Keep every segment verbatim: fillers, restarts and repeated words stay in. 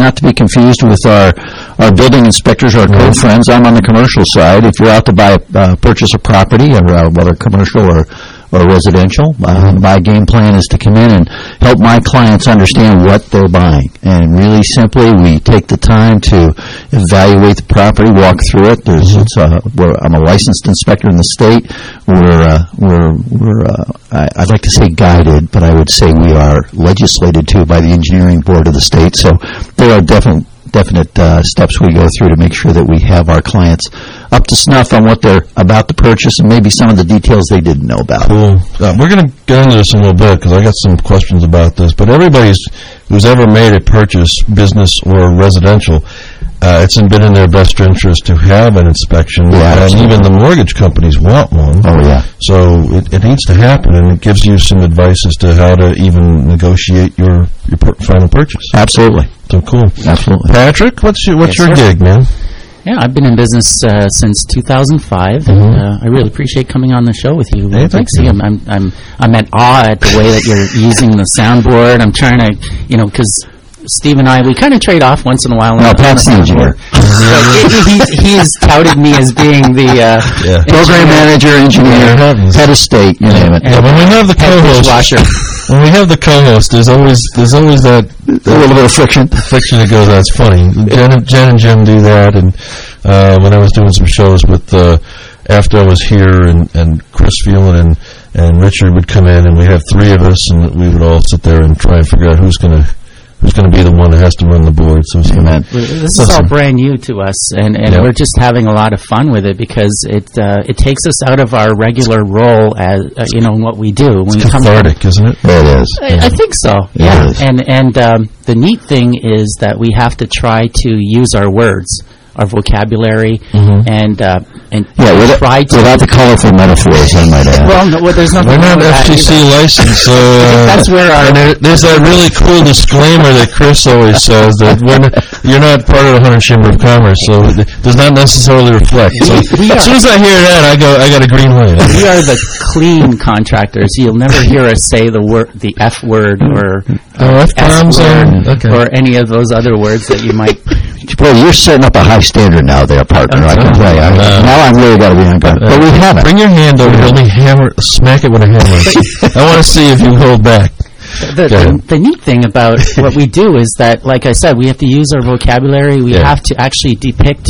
not to be confused with our, our building inspectors or our code friends. I'm on the commercial side. If you're out to buy, uh, purchase a property, or, uh, whether commercial or or residential, uh, my game plan is to come in and help my clients understand what they're buying. And really simply, we take the time to evaluate the property, walk through it. There's, it's, uh, we're, I'm a licensed inspector in the state. We're, uh, we're, we're, uh, I, I'd like to say guided, but I would say we are legislated to by the engineering board of the state. So there are definite, definite uh, steps we go through to make sure that we have our clients up to snuff on what they're about to purchase and maybe some of the details they didn't know about. Cool. Uh, we're going to get into this in a little bit because I got some questions about this. But everybody's who's ever made a purchase, business or residential, uh, it's been in their best interest to have an inspection. Yeah, and even the mortgage companies want one. Oh, yeah. So it, it needs to happen, and it gives you some advice as to how to even negotiate your, your per- final purchase. Absolutely. So cool. Absolutely. Patrick, what's your, what's Yes, your sir. gig, man? Yeah, I've been in business uh, since two thousand five, Mm-hmm. and uh, I really appreciate coming on the show with you. Hey, thank Lexi. you. I'm, I'm, I'm, I'm at awe at the way that you're using the soundboard. I'm trying to, you know, because Steve and I, we kind of trade off once in a while. No, on Pat's the engineer. But he, he, he's touted me as being the uh, Yeah. Program manager, engineer, Yeah. head of state, you name it. Yeah, when we have the head co-host, dishwasher. when we have the co-host, there's always there's always that, A little bit of friction. fiction that goes. That's funny. Jen, and- Jen and Jim do that, and uh, when I was doing some shows with uh, after I was here, and, and Chris Phelan and and Richard would come in, and we have three of us, and we would all sit there and try and figure out who's gonna who's gonna be the one that has to run the board. So it's Amen. This is all brand new to us, and, and Yep. we're just having a lot of fun with it because it uh, it takes us out of our regular role as uh, you know what we do. When It's cathartic, isn't it? It is. I, I think so. Yeah, is. and and um, the neat thing is that we have to try to use our words, our vocabulary, Mhm. and uh, and Yeah, without, try to. without the colorful metaphors, I might add. Well, no, well, there's nothing. We're wrong not with that F T C either. licensed, so uh, That's where our- and there, there's that really cool disclaimer that Chris always says that when you're not part of the Hunter Chamber of Commerce, so it does not necessarily reflect. So We- we as are- soon as I hear that, I go, I got a green light. We are the clean contractors. You'll never hear us say the word, the F word, or Oh, F-bombs S word, and- okay. or any of those other words that you might. Boy, you're setting up a high standard now there, partner. I can tell you. I, Uh, now I've really got to be on guard. But we haven't. Bring your hand over. Let me hammer, smack it with a hammer. I want to see if you hold back. The, Go ahead. the, the neat thing about what we do is that, like I said, we have to use our vocabulary. We Yeah. have to actually depict,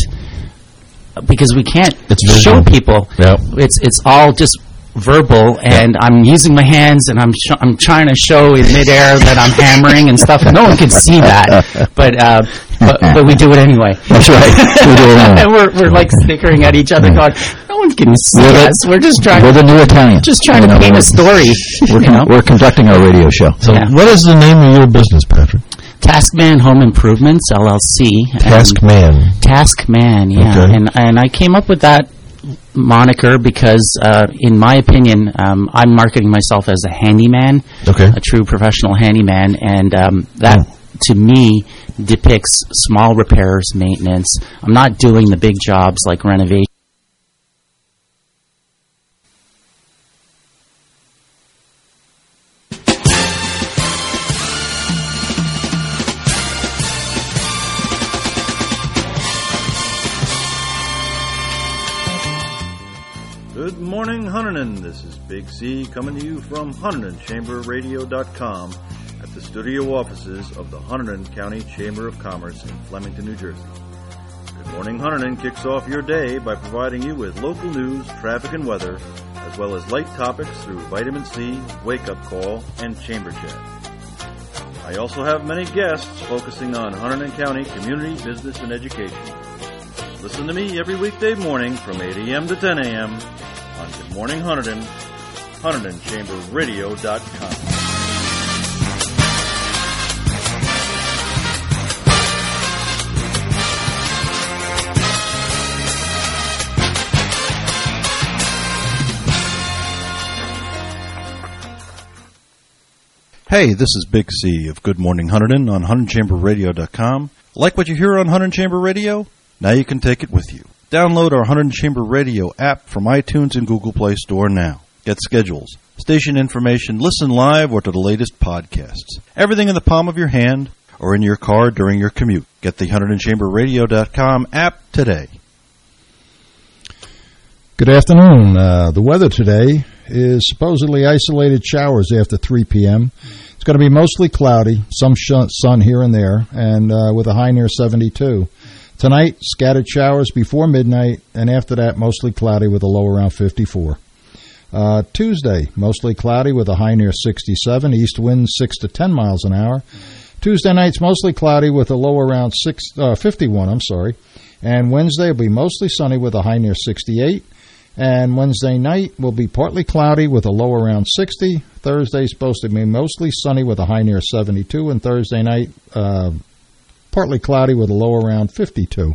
because we can't It's show visual. people. Yep. It's it's all just verbal, and I'm using my hands, and I'm sh- I'm trying to show in midair that I'm hammering and stuff. No one can see that, but uh, but, but we do it anyway. That's right. We do it anyway. And we're we're like snickering at each other, going, "No one can see We're the- us. We're just trying. We're the new Italians. just trying You to know, paint a we're- story." We're, you know? con- we're conducting our radio show. So, Yeah. what is the name of your business, Patrick? Taskman Home Improvements, L L C. and- Taskman. Taskman, yeah. Okay. And and I came up with that moniker because, uh, in my opinion, um, I'm marketing myself as a handyman, Okay. a true professional handyman, and um, that, to me, depicts small repairs, maintenance. I'm not doing the big jobs like renovation. Good morning, Huntington. This is Big C coming to you from Huntington Chamber Radio dot com at the studio offices of the Huntington County Chamber of Commerce in Flemington, New Jersey. Good morning, Huntington kicks off your day by providing you with local news, traffic, and weather, as well as light topics through Vitamin C, Wake Up Call, and Chamber Chat. I also have many guests focusing on Huntington County community, business, and education. Listen to me every weekday morning from eight a.m. to ten a.m. on Good Morning Huntington, Huntington Chamber Radio dot com. Hey, this is Big C of Good Morning Huntington on Huntington Chamber Radio dot com. Like what you hear on Huntington Chamber Radio? Now you can take it with you. Download our Huntington Chamber Radio app from iTunes and Google Play Store now. Get schedules, station information, listen live, or to the latest podcasts. Everything in the palm of your hand. or in your car during your commute. Get the Hunterdon Chamber Radio dot com app today. Good afternoon. Uh, the weather today is supposedly isolated showers after three p.m. It's going to be mostly cloudy, some sh- sun here and there, and uh, with a high near seventy-two. Tonight, scattered showers before midnight, and after that, mostly cloudy with a low around fifty-four. Uh, Tuesday, mostly cloudy with a high near sixty-seven, east winds six to ten miles an hour. Tuesday night's mostly cloudy with a low around six, uh, fifty-one, I'm sorry. And Wednesday will be mostly sunny with a high near sixty-eight. And Wednesday night will be partly cloudy with a low around sixty. Thursday's supposed to be mostly sunny with a high near seventy-two. And Thursday night, uh, partly cloudy with a low around fifty-two.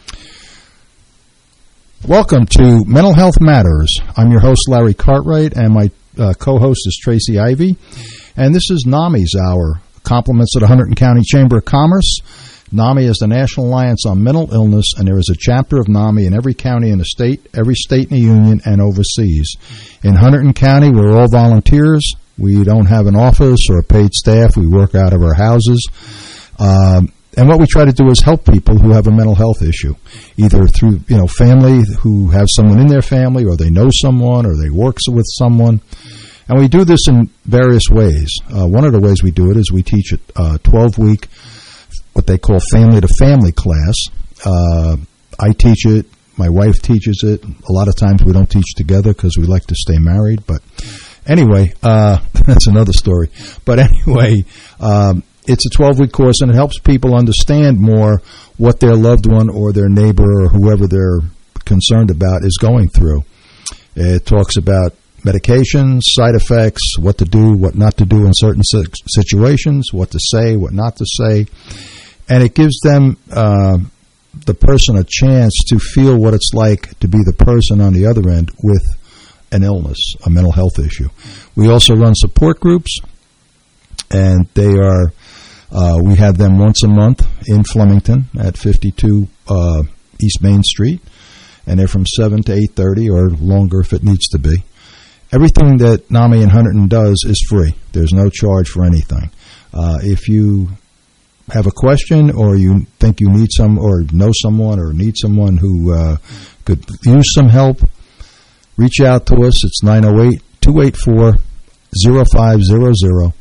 Welcome to Mental Health Matters. I'm your host, Larry Cartwright, and my uh, co-host is Tracy Ivy. And this is NAMI's Hour, compliments of the Hunterdon County Chamber of Commerce. NAMI is the National Alliance on Mental Illness, and there is a chapter of NAMI in every county in the state, every state in the union, and overseas. In Hunterdon County, we're all volunteers. We don't have an office or a paid staff. We work out of our houses. Um, and what we try to do is help people who have a mental health issue, either through, you know, family who have someone in their family, or they know someone, or they work with someone. And we do this in various ways. Uh, one of the ways we do it is we teach a twelve-week what they call family-to-family class. Uh, I teach it. My wife teaches it. A lot of times we don't teach together because we like to stay married. But anyway, uh, that's another story. But anyway, um, it's a twelve-week course, and it helps people understand more what their loved one or their neighbor or whoever they're concerned about is going through. It talks about medications, side effects, what to do, what not to do in certain situations, what to say, what not to say. And it gives them, uh, the person, a chance to feel what it's like to be the person on the other end with an illness, a mental health issue. We also run support groups, and they are, uh, we have them once a month in Flemington at fifty-two uh, East Main Street, and they're from seven to eight thirty or longer if it needs to be. Everything that NAMI and Hunterdon does is free. There's no charge for anything. Uh, if you have a question, or you think you need some, or know someone, or need someone who uh, could use some help, reach out to us. It's nine oh eight, two eight four, oh five hundred.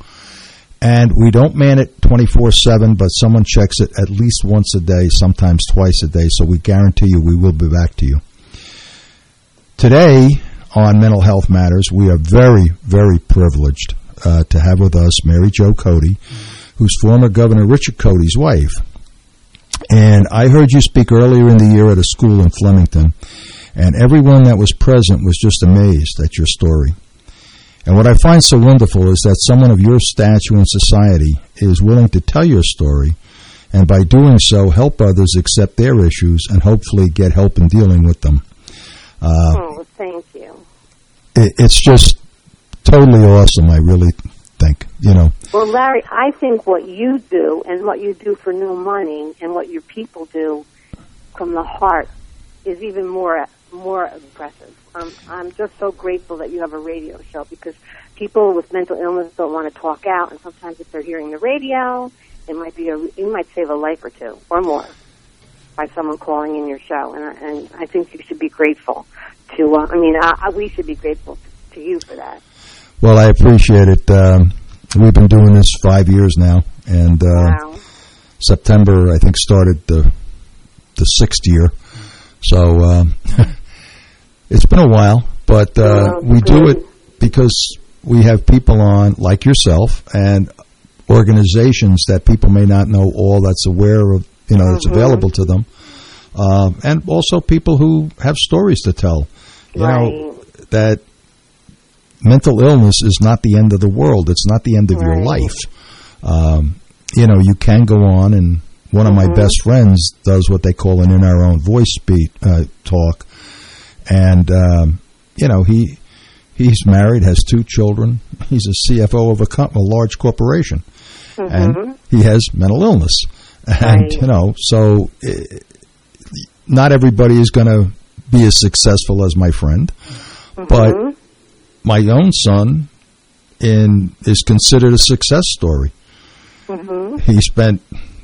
And we don't man it twenty-four seven, but someone checks it at least once a day, sometimes twice a day, so we guarantee you we will be back to you. Today, on Mental Health Matters, we are very, very privileged uh, to have with us Mary Jo Cody, who's former Governor Richard Cody's wife. And I heard you speak earlier in the year at a school in Flemington, and everyone that was present was just amazed at your story. And what I find so wonderful is that someone of your stature in society is willing to tell your story, and by doing so, help others accept their issues and hopefully get help in dealing with them. Uh, oh, thank you. It, it's just totally awesome, I really think, you know. Well, Larry, I think what you do and what you do for New Money and what your people do from the heart is even more more impressive. Um, I'm just so grateful that you have a radio show, because people with mental illness don't want to talk out, and sometimes if they're hearing the radio, it might be a, you might save a life or two or more by someone calling in your show, and, and I think you should be grateful to. Uh, I mean, uh, we should be grateful to you for that. Well, I appreciate it. Um, we've been doing this five years now, and uh, wow. September, I think, started the the sixth year. So um, it's been a while, but uh, oh, we good. do it because we have people on like yourself and organizations that people may not know all that's aware of, you know, that's mm-hmm. available to them, uh, and also people who have stories to tell. You right. know, that mental illness is not the end of the world. It's not the end of right. your life. Um, you know, you can go on, and one of mm-hmm. my best friends does what they call an in our own voice speak, uh, talk. And, um, you know, he he's married, has two children. He's a C F O of a, co- a large corporation. Mm-hmm. And he has mental illness. And, right. you know, so uh, not everybody is going to be as successful as my friend. Mm-hmm. But my own son in is considered a success story. Mm-hmm. He spent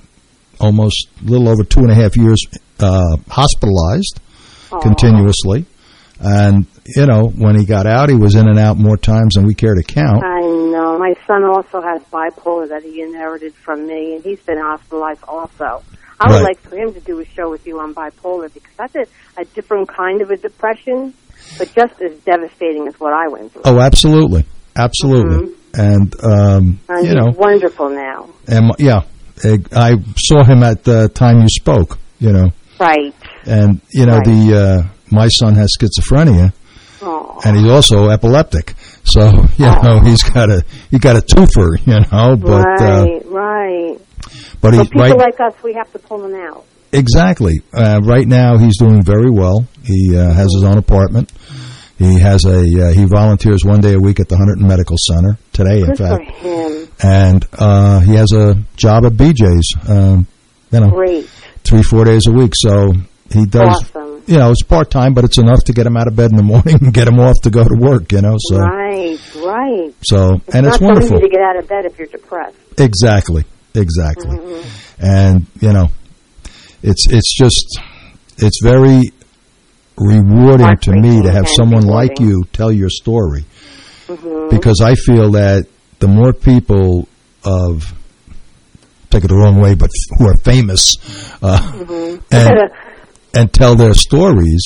almost a little over two and a half years uh, hospitalized Aww. continuously. And, you know, when he got out, he was in and out more times than we care to count. I know. My son also has bipolar that he inherited from me, and he's been hospitalized also. I would Right. like for him to do a show with you on bipolar, because that's a, a different kind of a depression, but just as devastating as what I went through. Oh, absolutely. Absolutely. Mm-hmm. And, um, And you he's know, wonderful now. and yeah, I saw him at the time you spoke, you know. Right. And, you know, Right. the uh, my son has schizophrenia, Aww. and he's also epileptic. So, you Aww. know, he's got a he got a twofer, you know. But right, uh, right. but So he's people right like us, we have to pull them out. exactly. Uh, right now, he's doing very well. He uh, has his own apartment. He has a uh, he volunteers one day a week at the Hunterdon Medical Center today, in Good for fact, him. and uh, he has a job at B J's. Um, you know, Great. three four days a week. So he does. Awesome. You know, it's part time, but it's enough to get him out of bed in the morning and get him off to go to work. You know, so Right, right. so It's and not it's so wonderful. easy to get out of bed if you're depressed. Exactly, exactly. Mm-hmm. And you know, it's it's just it's very rewarding to me to have and someone like rewarding. you tell your story, Mm-hmm. because I feel that the more people of take it the wrong way, but who are famous uh, Mm-hmm. and and tell their stories,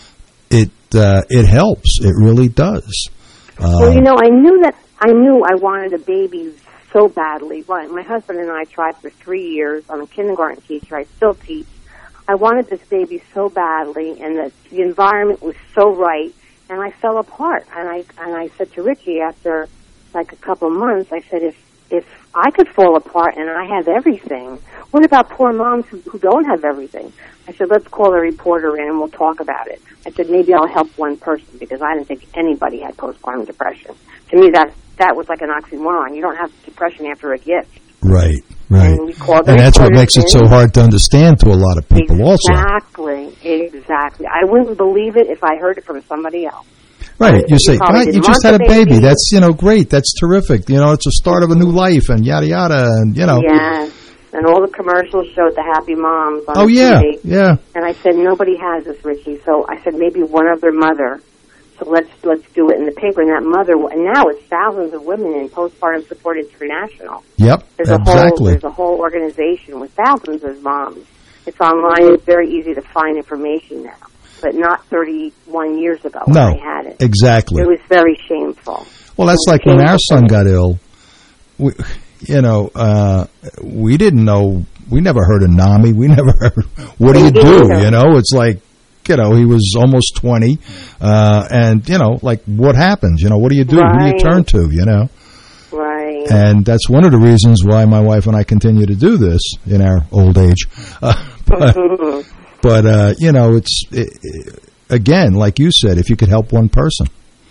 it uh, it helps. It really does. Uh, Well, you know, I knew that I knew I wanted a baby so badly. Right, my husband and I tried for three years. I'm a kindergarten teacher. I still teach. I wanted this baby so badly, and that the environment was so right, and I fell apart. And I and I said to Richie after like a couple months, I said, if if I could fall apart and I have everything, what about poor moms who, who don't have everything? I said, let's call a reporter in and we'll talk about it. I said, maybe I'll help one person, because I didn't think anybody had postpartum depression. To me, that that was like an oxymoron. You don't have depression after a gift. right, right, And we called the and that's what reporters makes it in. so hard to understand to a lot of people. Also, Exactly, exactly. I wouldn't believe it if I heard it from somebody else. right? You You say, probably God, you didn't just want had a the baby. baby. That's you know great. That's terrific. You know, it's the start of a new life, and yada yada, and you know. Yes, and all the commercials showed the happy moms on Oh T V. yeah, yeah. And I said, nobody has this, Richie. So I said, maybe one other mother. So let's let's do it in the paper. And that mother, and now it's thousands of women in Postpartum Support International. Yep, There's a whole exactly. there's a whole organization with thousands of moms. It's online. It's very easy to find information now, but not thirty-one years ago when No, I had it. exactly. It was very shameful. Well, that's It was like when our shameful. son got ill. We, you know, uh, we didn't know. We never heard of NAMI. We never heard. What do Me you do? either. You know, it's like, you know, he was almost twenty, uh, and you know, like, what happens? You know, what do you do? Who do you Right. turn to? You know, Right. and that's one of the reasons why my wife and I continue to do this in our old age. Uh, but, Mhm. but uh, you know, it's it, it, again, like you said, if you could help one person.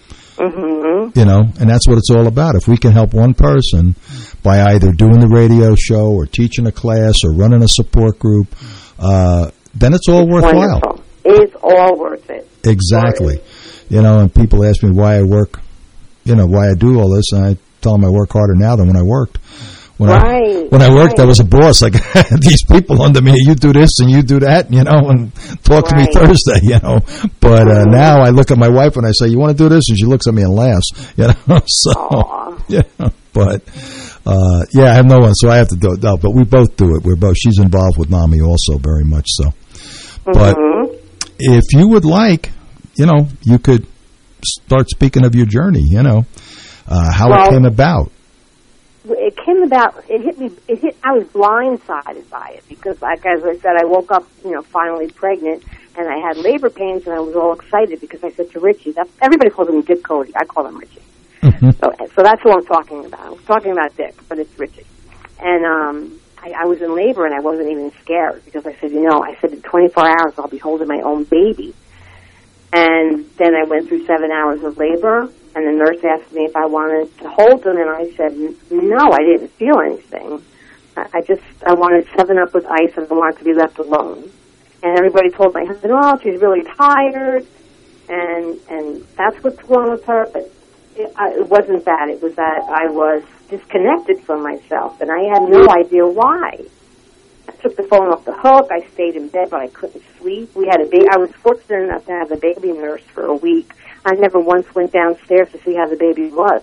Mhm. You know, and that's what it's all about. If we can help one person by either doing the radio show or teaching a class or running a support group, uh, then it's all worthwhile. Wonderful. It is all worth it. Exactly. You know, and people ask me why I work, you know, why I do all this, and I tell them I work harder now than when I worked. When Right, I when I worked, right. I was a boss. Like these people under me, you do this and you do that, you know, and talk to me Right. Thursday, you know. But uh, now I look at my wife and I say, "You want to do this?" And she looks at me and laughs, you know. So, Aw. yeah. But uh, yeah, I have no one, so I have to do it. No, but we both do it. We're both. She's involved with NAMI also, very much so. But Mhm. if you would like, you know, you could start speaking of your journey. You know, uh, how Well, it came about. It came about. It hit me. It hit. I was blindsided by it because, like as I said, I woke up, you know, finally pregnant, and I had labor pains, and I was all excited because I said to Richie, that, everybody calls him Dick Cody. I call him Richie. Mhm. So, so that's who I'm talking about. I was talking about Dick, but it's Richie. And um, I, I was in labor, and I wasn't even scared because I said, you know, I said in twenty-four hours I'll be holding my own baby. And then I went through seven hours of labor, and the nurse asked me if I wanted to hold him, and I said, no, I didn't feel anything. I, I just, I wanted seven up with ice, and I wanted to be left alone. And everybody told my husband, oh, she's really tired, and and that's what's wrong with her. But it, I, it wasn't that. It was that I was disconnected from myself, and I had no idea why. I took the phone off the hook. I stayed in bed, but I couldn't sleep. We had a baby. I was fortunate enough to have a baby nurse for a week. I never once went downstairs to see how the baby was.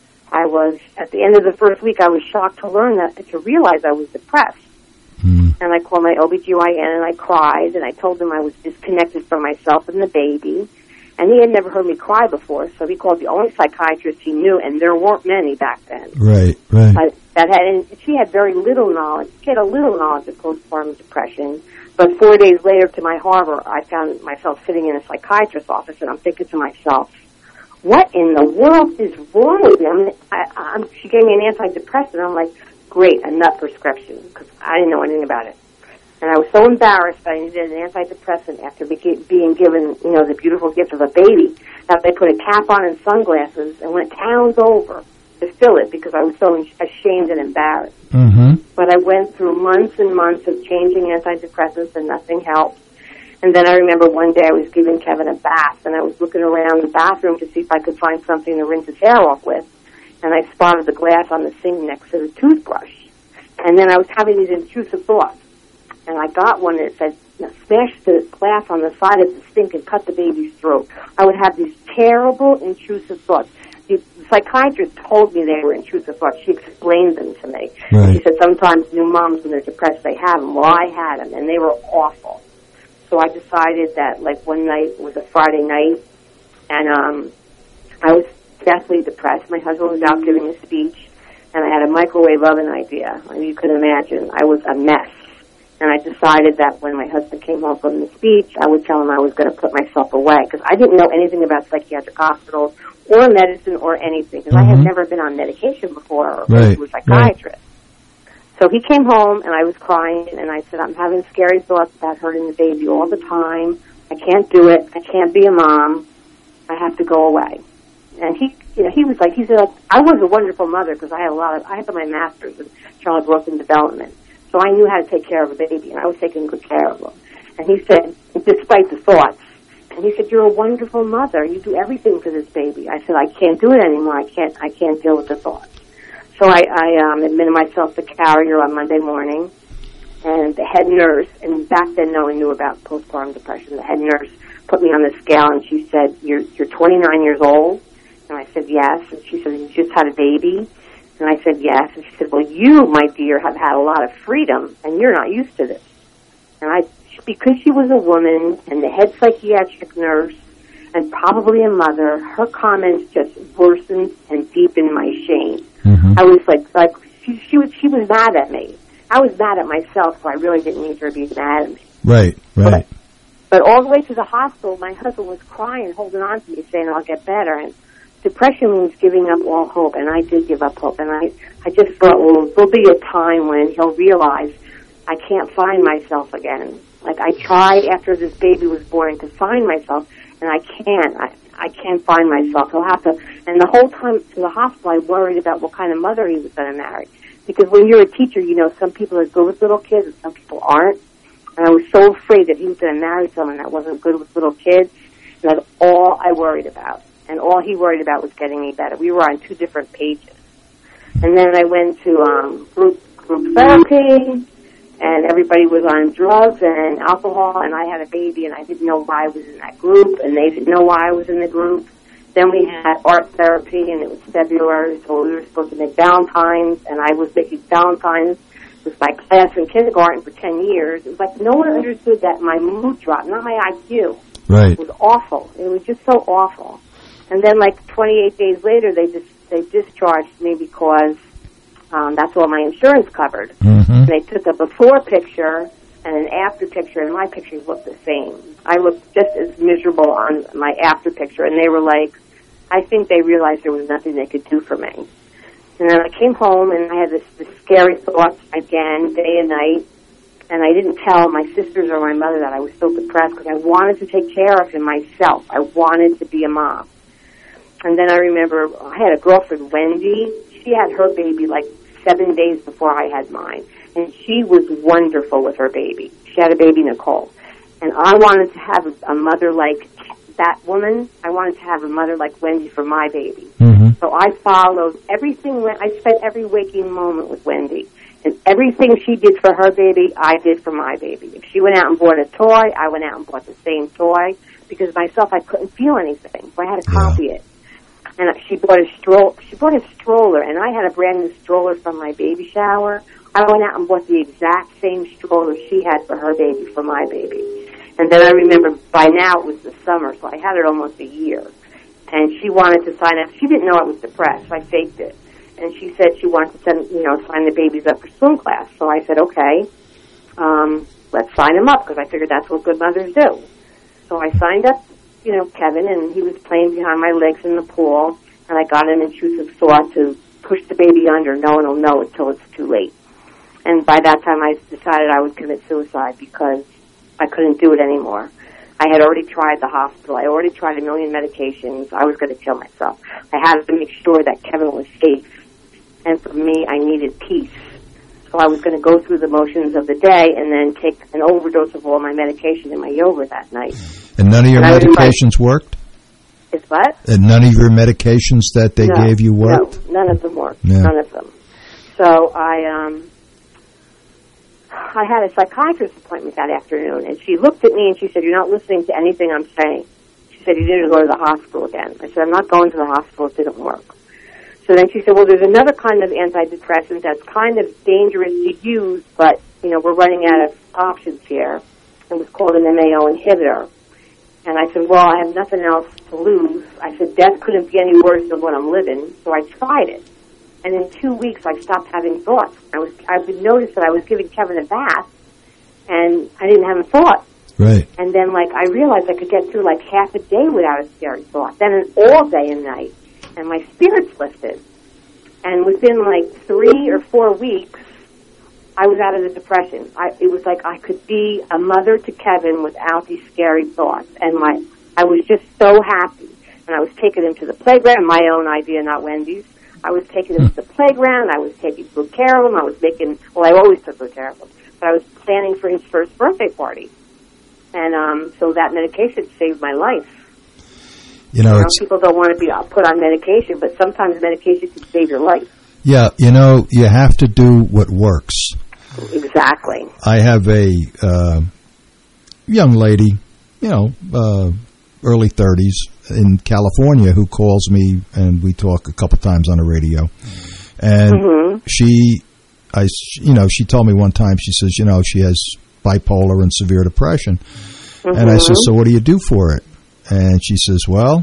I was, at the end of the first week, I was shocked to learn that, to realize I was depressed. Mm. And I called my O B G Y N and I cried, and I told him I was disconnected from myself and the baby. And he had never heard me cry before, so he called the only psychiatrist he knew, and there weren't many back then. Right, right. Uh, that had, and she had very little knowledge. She had a little knowledge of postpartum depression. But four days later, to my horror, I found myself sitting in a psychiatrist's office, and I'm thinking to myself, what in the world is wrong with me? I mean, I, I'm, she gave me an antidepressant. I'm like, great, a nut prescription, because I didn't know anything about it. And I was so embarrassed that I needed an antidepressant after beca- being given, you know, the beautiful gift of a baby, that they put a cap on and sunglasses and went towns over to fill it because I was so ashamed and embarrassed. Mm-hmm. But I went through months and months of changing antidepressants and nothing helped. And then I remember one day I was giving Kevin a bath, and I was looking around the bathroom to see if I could find something to rinse his hair off with. And I spotted the glass on the sink next to the toothbrush. And then I was having these intrusive thoughts. And I got one that said, smash the glass on the side of the sink and cut the baby's throat. I would have these terrible intrusive thoughts. The psychiatrist told me they were intrusive thoughts. She explained them to me. Right. She said sometimes new moms, when they're depressed, they have them. Well, I had them, and they were awful. So I decided that, like, one night, it was a Friday night, and um, I was deathly depressed. My husband was out giving a speech, and I had a microwave oven idea. And you could imagine, I was a mess. And I decided that when my husband came home from the speech, I would tell him I was going to put myself away, because I didn't know anything about psychiatric hospitals or medicine or anything, because mm-hmm. I had never been on medication before or right. to a psychiatrist. Right. So he came home, and I was crying, and I said, I'm having scary thoughts about hurting the baby all the time. I can't do it. I can't be a mom. I have to go away. And he, you know, he was like, he said, I was a wonderful mother because I had a lot of, I had my master's in child growth and development. So I knew how to take care of a baby, and I was taking good care of him. And he said, despite the thoughts, and he said, you're a wonderful mother. You do everything for this baby. I said, I can't do it anymore. I can't, I can't deal with the thoughts. So I, I um, admitted myself to carrier on Monday morning, and the head nurse, and back then no one knew about postpartum depression, the head nurse put me on the scale, and she said, you're, you're twenty-nine years old? And I said, yes. And she said, you just had a baby? And I said, yes. And she said, well, you, my dear, have had a lot of freedom, and you're not used to this. And I, because she was a woman and the head psychiatric nurse and probably a mother, her comments just worsened and deepened my shame. Mm-hmm. I was like, like she, she was, she was mad at me. I was mad at myself, so I really didn't need her to be mad at me. Right, right. But, but all the way to the hospital, my husband was crying, holding on to me, saying, I'll get better. And depression means giving up all hope, and I did give up hope. And I, I just thought, well, there'll be a time when he'll realize I can't find myself again. Like, I tried after this baby was born to find myself, and I can't. I, I can't find myself. He'll have to. And the whole time to the hospital, I worried about what kind of mother he was going to marry. Because when you're a teacher, you know, some people are good with little kids and some people aren't. And I was so afraid that he was going to marry someone that wasn't good with little kids. And that's all I worried about. And all he worried about was getting me better. We were on two different pages. And then I went to um, group group therapy, and everybody was on drugs and alcohol, and I had a baby, and I didn't know why I was in that group, and they didn't know why I was in the group. Then we had art therapy, and it was February, so we were supposed to make Valentines, and I was making Valentines with my class in kindergarten for ten years. It was like no one understood that my mood dropped, not my I Q. Right. It was awful. It was just so awful. And then, like, twenty-eight days later, they just they discharged me because um, that's all my insurance covered. Mm-hmm. And they took a before picture and an after picture, and my pictures looked the same. I looked just as miserable on my after picture, and they were like, I think they realized there was nothing they could do for me. And then I came home, and I had this, this scary thoughts again, day and night, and I didn't tell my sisters or my mother that I was so depressed because I wanted to take care of him myself. I wanted to be a mom. And then I remember I had a girlfriend, Wendy. She had her baby like seven days before I had mine. And she was wonderful with her baby. She had a baby, Nicole. And I wanted to have a, a mother like that woman. I wanted to have a mother like Wendy for my baby. Mm-hmm. So I followed everything. I spent every waking moment with Wendy. And everything she did for her baby, I did for my baby. If she went out and bought a toy, I went out and bought the same toy. Because myself, I couldn't feel anything. So I had to copy Yeah. it. And she bought a stroll. She bought a stroller, and I had a brand new stroller from my baby shower. I went out and bought the exact same stroller she had for her baby, for my baby. And then I remember by now it was the summer, so I had it almost a year. And she wanted to sign up. She didn't know I was depressed. So I faked it. And she said she wanted to send, you know, sign the babies up for swim class. So I said, okay, um, let's sign them up, because I figured that's what good mothers do. So I signed up, you know, Kevin, and he was playing behind my legs in the pool, and I got an intrusive thought to push the baby under. No one will know until it's too late. And by that time, I decided I would commit suicide because I couldn't do it anymore. I had already tried the hospital. I already tried a million medications. I was going to kill myself. I had to make sure that Kevin was safe. And for me, I needed peace. So I was going to go through the motions of the day and then take an overdose of all my medication and my yoga that night. And none of your And I was medications worked? Is what? And none of your medications that they No, gave you worked? No, none of them worked. Yeah. None of them. So I, um, I had a psychiatrist appointment that afternoon, and she looked at me and she said, "You're not listening to anything I'm saying." She said, "You need to go to the hospital again." I said, "I'm not going to the hospital. It didn't work." So then she said, "Well, there's another kind of antidepressant that's kind of dangerous to use, but, you know, we're running out of options here." It was called an M A O inhibitor. And I said, "Well, I have nothing else to lose." I said, "Death couldn't be any worse than what I'm living." So I tried it. And in two weeks, I stopped having thoughts. I was, I would notice that I was giving Kevin a bath, and I didn't have a thought. Right. And then, like, I realized I could get through, like, half a day without a scary thought. Then an all day and night. And my spirits lifted. And within, like, three or four weeks, I was out of the depression. I, it was like I could be a mother to Kevin without these scary thoughts. And my, I was just so happy. And I was taking him to the playground, my own idea, not Wendy's. I was taking him to the playground. I was taking good care of him. I was making, well, I always took good care of him. But I was planning for his first birthday party. And um, so that medication saved my life. You know, You know, it's, people don't want to be put on medication, but sometimes medication can save your life. yeah, you know, you have to do what works. Exactly. I have a uh, young lady, you know, uh, early thirties in California who calls me, and we talk a couple times on the radio. And Mm-hmm. she, I, you know, she told me one time, she says, you know, she has bipolar and severe depression. Mm-hmm. And I said, "So what do you do for it?" And she says, "Well,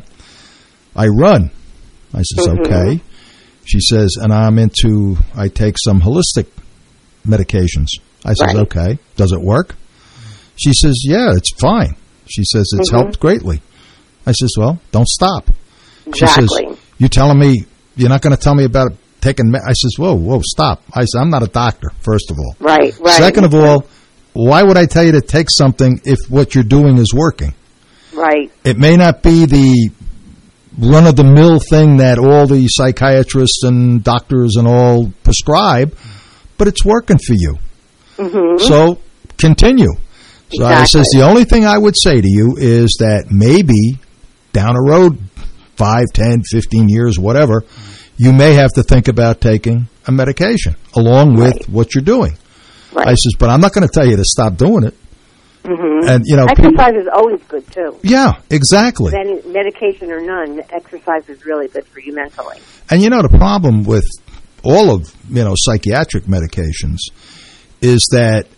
I run." I says, Mm-hmm. "Okay." She says, "And I'm into, I take some holistic medications." I says, Right. "Okay. Does it work?" She says, "Yeah, it's fine." She says, "It's Mhm. helped greatly." I says, "Well, don't stop." She Exactly. says, "You telling me, you're not going to tell me about taking, me-" I says, "Whoa, whoa, stop." I said, "I'm not a doctor, first of all. Right, right. Second of all, why would I tell you to take something if what you're doing is working? Right. It may not be the run-of-the-mill thing that all the psychiatrists and doctors and all prescribe, but it's working for you. Mm-hmm. So continue." So I Exactly. says, the only thing I would say to you is that maybe down the road, five, ten, fifteen years, whatever, you may have to think about taking a medication along with Right. what you're doing. Right. I says, but I'm not going to tell you to stop doing it. Mm-hmm. And, you know, people, Exercise is always good, too. yeah, exactly. Any medication or none, exercise is really good for you mentally. And, you know, the problem with all of, you know, psychiatric medications is that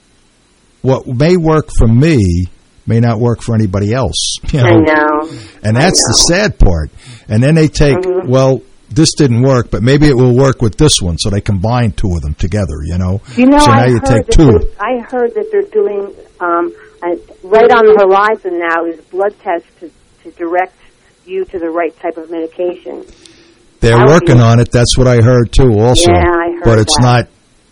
what may work for me may not work for anybody else. You know? I know. And I that's the know. sad part. And then they take, Mhm. well, this didn't work, but maybe it will work with this one, so they combine two of them together, you know? You know, so now I you heard take that two. they- I heard that they're doing, um, a, right on the horizon now is blood tests to, to direct you to the right type of medication. They're I would working be- on it. That's what I heard, too, also. Yeah, I heard But it's that. not,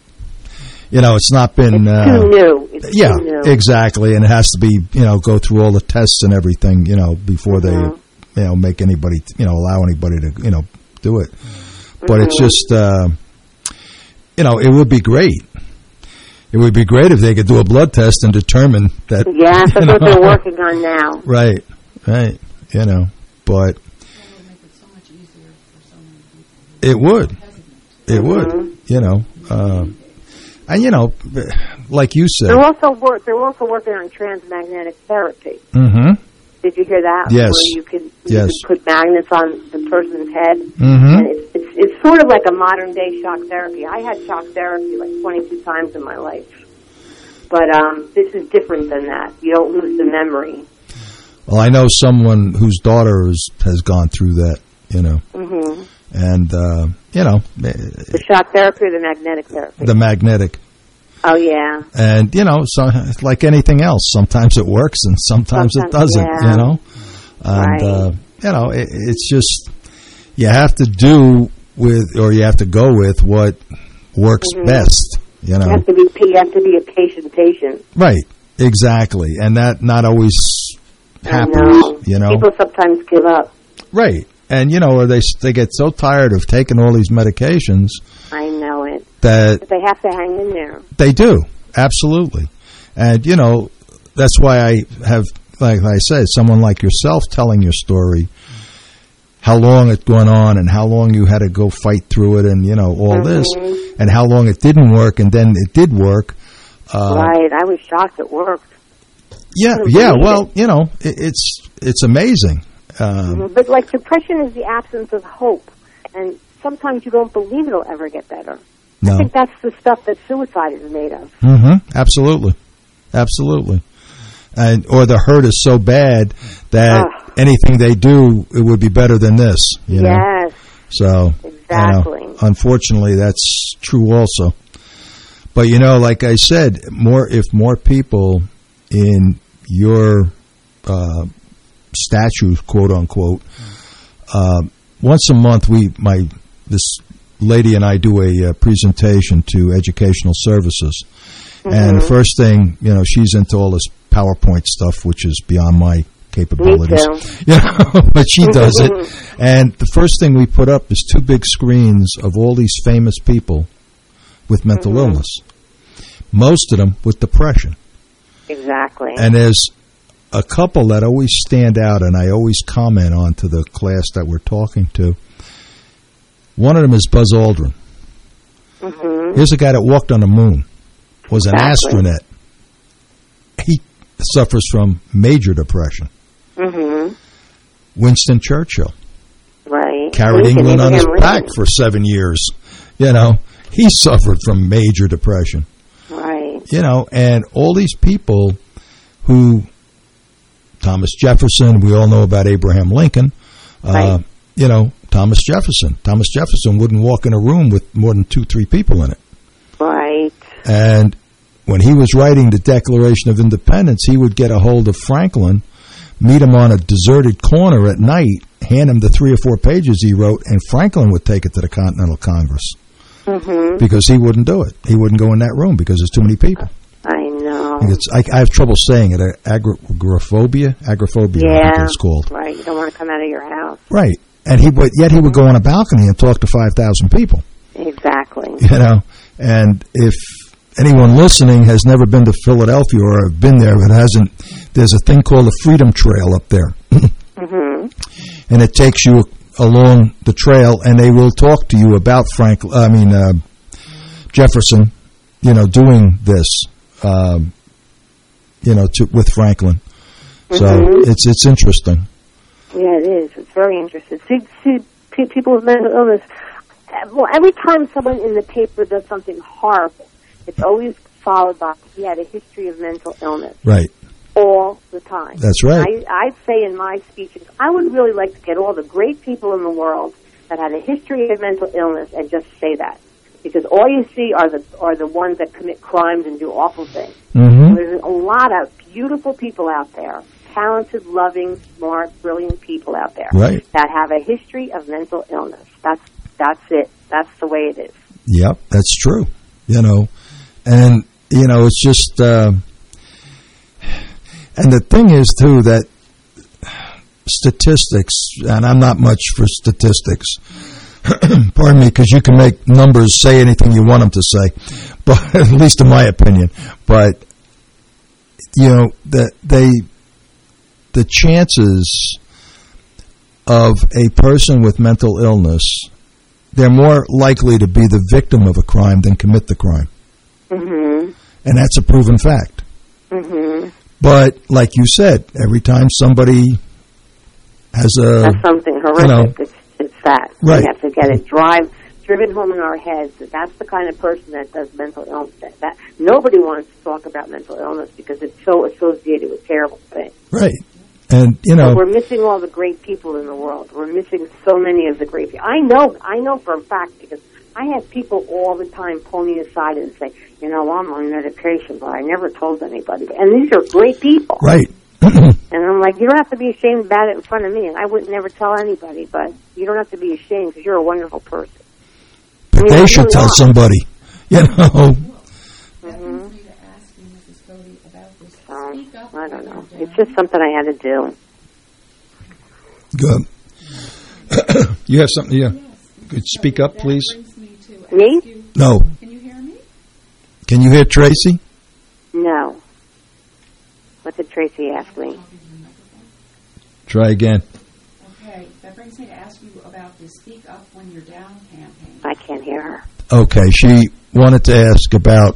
you know, it's not been... It's uh, too new. It's Yeah, too new. exactly, and it has to be, you know, go through all the tests and everything, you know, before Mhm. they, you know, make anybody, you know, allow anybody to, you know, do it. But it's Mhm. just, uh, you know, it would be great. It would be great if they could do a blood test and determine that. Yeah, that's you what know. they're working on now. Right, right, you know, but It would. It mm-hmm. would. You know, uh, and you know, like you said, they're also work. They're also working on transmagnetic therapy. Mm-hmm. Did you hear that? Yes. Where you could, you yes. could put magnets on the person's head. Mm-hmm. And it's, it's, it's sort of like a modern day shock therapy. I had shock therapy like twenty-two times in my life. But um, this is different than that. You don't lose the memory. Well, I know someone whose daughter is, has gone through that, you know. Mm-hmm. And, uh, you know. The shock therapy or the magnetic therapy? The magnetic. Oh, yeah. And, you know, so like anything else, sometimes it works and sometimes, sometimes it doesn't, yeah. you know. And, right. uh, you know, it, it's just, you have to do with, or you have to go with what works mm-hmm. best, you know. You have to be, you have to be a patient patient. Right, exactly. And that not always happens, know. you know. People sometimes give up. Right. And, you know, or they they get so tired of taking all these medications. I know it. That but they have to hang in there. They do, absolutely. And, you know, that's why I have, like I said, someone like yourself telling your story, how long it went on and how long you had to go fight through it and, you know, all mm-hmm. this, and how long it didn't work and then it did work. Uh, right. I was shocked it worked. Yeah, yeah. Well, you know, it, it's it's amazing. Um, mm-hmm. But, like, depression is the absence of hope. And sometimes you don't believe it'll ever get better. No. I think that's the stuff that suicide is made of. Mm-hmm. Absolutely. Absolutely. And or the hurt is so bad that uh, anything they do, it would be better than this. You yes. know? So, exactly. You know, unfortunately, that's true also. But, you know, like I said, more if more people in your uh, statue, quote unquote, uh, once a month we my this lady and I do a uh, presentation to educational services, mm-hmm. and the first thing, you know, she's into all this PowerPoint stuff, which is beyond my capabilities. Me too. You know, but she does it. And the first thing we put up is two big screens of all these famous people with mental mm-hmm. illness, most of them with depression. Exactly. And there's a couple that always stand out, and I always comment on to the class that we're talking to. One of them is Buzz Aldrin. Mm-hmm. Here's a guy that walked on the moon, was an exactly. astronaut. He suffers from major depression. Mm-hmm. Winston Churchill. Right. Carried Lincoln, England on his Lincoln. back for seven years. You know, he suffered from major depression. Right. You know, and all these people who, Thomas Jefferson, we all know about Abraham Lincoln. Right. Uh, you know, Thomas Jefferson. Thomas Jefferson wouldn't walk in a room with more than two, three people in it. Right. And when he was writing the Declaration of Independence, he would get a hold of Franklin, meet him on a deserted corner at night, hand him the three or four pages he wrote, and Franklin would take it to the Continental Congress. Mm-hmm. Because he wouldn't do it. He wouldn't go in that room because there's too many people. I know. It's, I, I have trouble saying it. Agoraphobia? Agoraphobia, yeah, I think it's called. Right. You don't want to come out of your house. Right. And he would, yet he would go on a balcony and talk to five thousand people. Exactly. You know, and if anyone listening has never been to Philadelphia or have been there but hasn't, there's a thing called the Freedom Trail up there. Mm-hmm. And it takes you along the trail, and they will talk to you about Frank, I mean, uh, Jefferson, you know, doing this, um, you know, to, with Franklin. So mm-hmm. it's it's interesting. Yeah, it is. It's very interesting. See, see people with mental illness, well, every time someone in the paper does something horrible, it's always followed by, he had a history of mental illness. Right. All the time. That's right. I, I'd say in my speeches, I would really like to get all the great people in the world that had a history of mental illness and just say that. Because all you see are the are the ones that commit crimes and do awful things. Mm-hmm. There's a lot of beautiful people out there, talented, loving, smart, brilliant people out there right. that have a history of mental illness. That's that's it. That's the way it is. Yep, that's true. You know, and you know, it's just. Uh, And the thing is, too, that statistics, and I'm not much for statistics, pardon me, because you can make numbers say anything you want them to say, but at least in my opinion. But, you know, that they, the chances of a person with mental illness they're more likely to be the victim of a crime than commit the crime. Mm-hmm. And that's a proven fact. Mm-hmm. But, like you said, every time somebody has a... That's something horrific. You know, it's, it's that. Right. We have to get it drive, driven home in our heads that that's the kind of person that does mental illness. That, that nobody wants to talk about mental illness because it's so associated with terrible things. Right. And, you know... But we're missing all the great people in the world. We're missing so many of the great people. I know, I know for a fact because I have people all the time pull me aside and say, you know, I'm on medication, but I never told anybody. And these are great people. Right. And I'm like, you don't have to be ashamed about it in front of me. And I would never tell anybody, but you don't have to be ashamed because you're a wonderful person. But I mean, they should really tell are. somebody, you know. Mm-hmm. So, I don't know. It's just something I had to do. Good. You have something, yeah. Could speak up, please? Me? No. Can you hear me? Can you hear Tracy? No. What did Tracy ask me? Try again. Okay, that brings me to ask you about the Speak Up When You're Down campaign. I can't hear her. Okay, she wanted to ask about...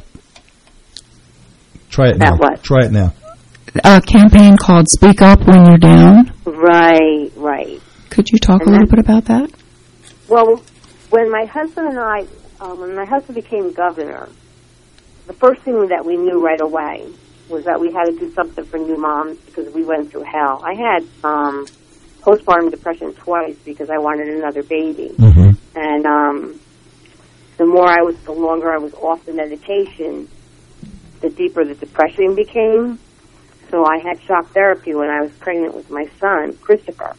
Try it now. About what? Try it now. A campaign called Speak Up When You're Down. Right, right. Could you talk And a little that- bit about that? Well, when my husband and I, um, when my husband became governor, the first thing that we knew right away was that we had to do something for new moms because we went through hell. I had um, postpartum depression twice because I wanted another baby. Mm-hmm. And um, the more I was, the longer I was off the medication, the deeper the depression became. So I had shock therapy when I was pregnant with my son, Christopher,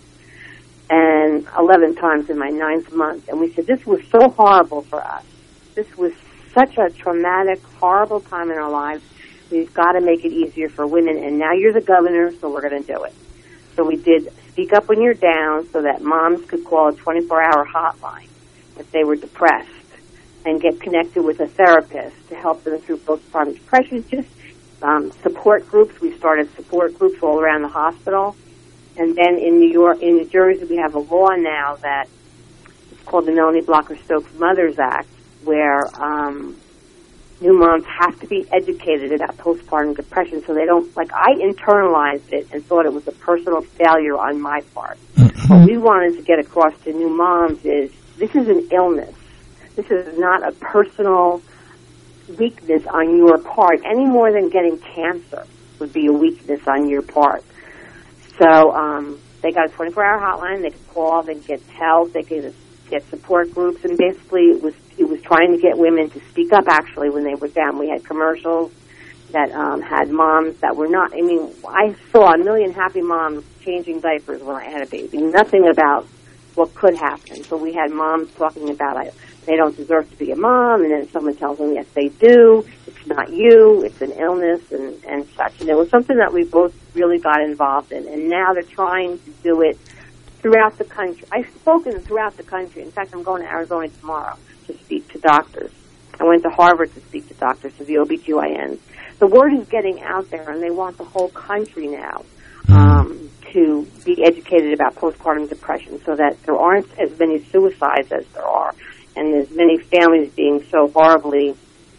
and eleven times in my ninth month. And we said, this was so horrible for us. This was such a traumatic, horrible time in our lives. We've got to make it easier for women. And now you're the governor, so we're going to do it. So we did Speak Up When You're Down so that moms could call a twenty-four hour hotline if they were depressed and get connected with a therapist to help them through postpartum depression. Just um, support groups. We started support groups all around the hospital. And then in New York, in New Jersey, we have a law now that it's called the Melanie Blocker Stokes Mothers Act, where um, new moms have to be educated about postpartum depression so they don't, like I internalized it and thought it was a personal failure on my part. What we wanted to get across to new moms is this is an illness. This is not a personal weakness on your part, any more than getting cancer would be a weakness on your part. So um, they got a twenty-four hour hotline. They could call. They could get help. They could get support groups. And basically, it was it was trying to get women to speak up. Actually, when they were down, we had commercials that um, had moms that were not. I mean, I saw a million happy moms changing diapers when I had a baby. Nothing about what could happen. So we had moms talking about I, they don't deserve to be a mom, and then someone tells them yes, they do. It's not you. It's an illness and and such. And it was something that we both really got involved in. And now they're trying to do it throughout the country. I've spoken throughout the country. In fact, I'm going to Arizona tomorrow to speak to doctors. I went to Harvard to speak to doctors, to the O B G Y Ns. The word is getting out there, and they want the whole country now um, to be educated about postpartum depression so that there aren't as many suicides as there are, and as many families being so horribly,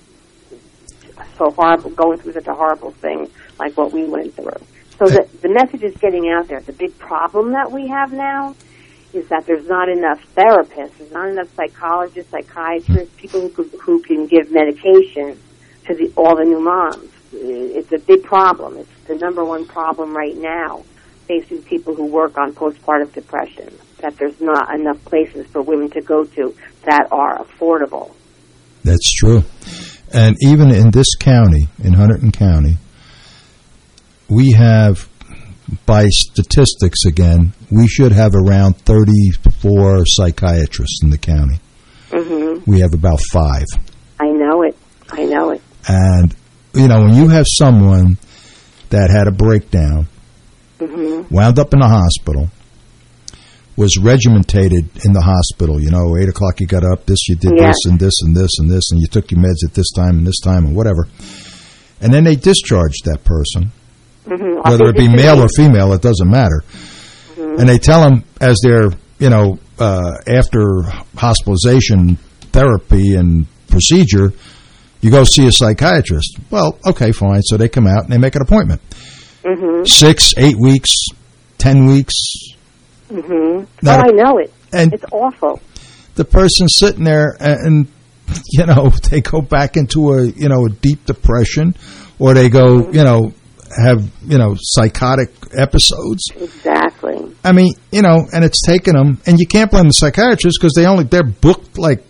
so horrible, going through such a horrible thing like what we went through. So the, the message is getting out there. The big problem that we have now is that there's not enough therapists, there's not enough psychologists, psychiatrists, people who, could, who can give medication to the, all the new moms. It's a big problem. It's the number one problem right now facing people who work on postpartum depression, that there's not enough places for women to go to that are affordable. That's true. And even in this county, in Hunterdon County, we have, by statistics again, we should have around thirty-four psychiatrists in the county. Mm-hmm. We have about five. I know it. I know it. And, you know, when you have someone that had a breakdown, mm-hmm. wound up in the hospital, was regimentated in the hospital, you know, eight o'clock you got up, this you did yeah. this and this and this and this, and you took your meds at this time and this time and whatever. And then they discharged that person, mm-hmm. whether it be male or female, it doesn't matter. Mm-hmm. And they tell them as they're, you know, uh, after hospitalization therapy and procedure, you go see a psychiatrist. Well, okay, fine. So they come out and they make an appointment. Mm-hmm. Six, eight weeks, ten weeks. Mm-hmm. Now, oh, I know it. And it's awful. The person's sitting there and, you know, they go back into a, you know, a deep depression, or they go, mm-hmm. you know, have, you know, psychotic episodes. Exactly. I mean, you know, and it's taken them, and you can't blame the psychiatrists because they only, they're booked like,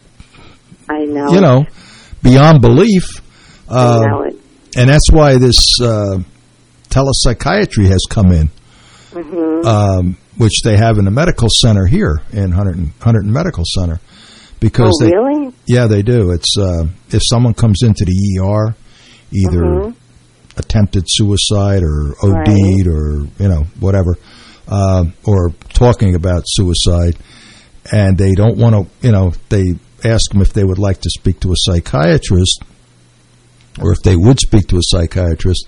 I know. you know, beyond belief. Uh, I know it. And that's why this uh, telepsychiatry has come in, mm-hmm. um, which they have in the medical center here in Hunterdon, Hunterdon Medical Center. Because oh, they, really? Yeah, they do. It's uh, if someone comes into the E R, either mm-hmm. attempted suicide or O D'd right. or, you know, whatever, uh, or talking about suicide, and they don't want to, you know, they ask them if they would like to speak to a psychiatrist, or if they would speak to a psychiatrist,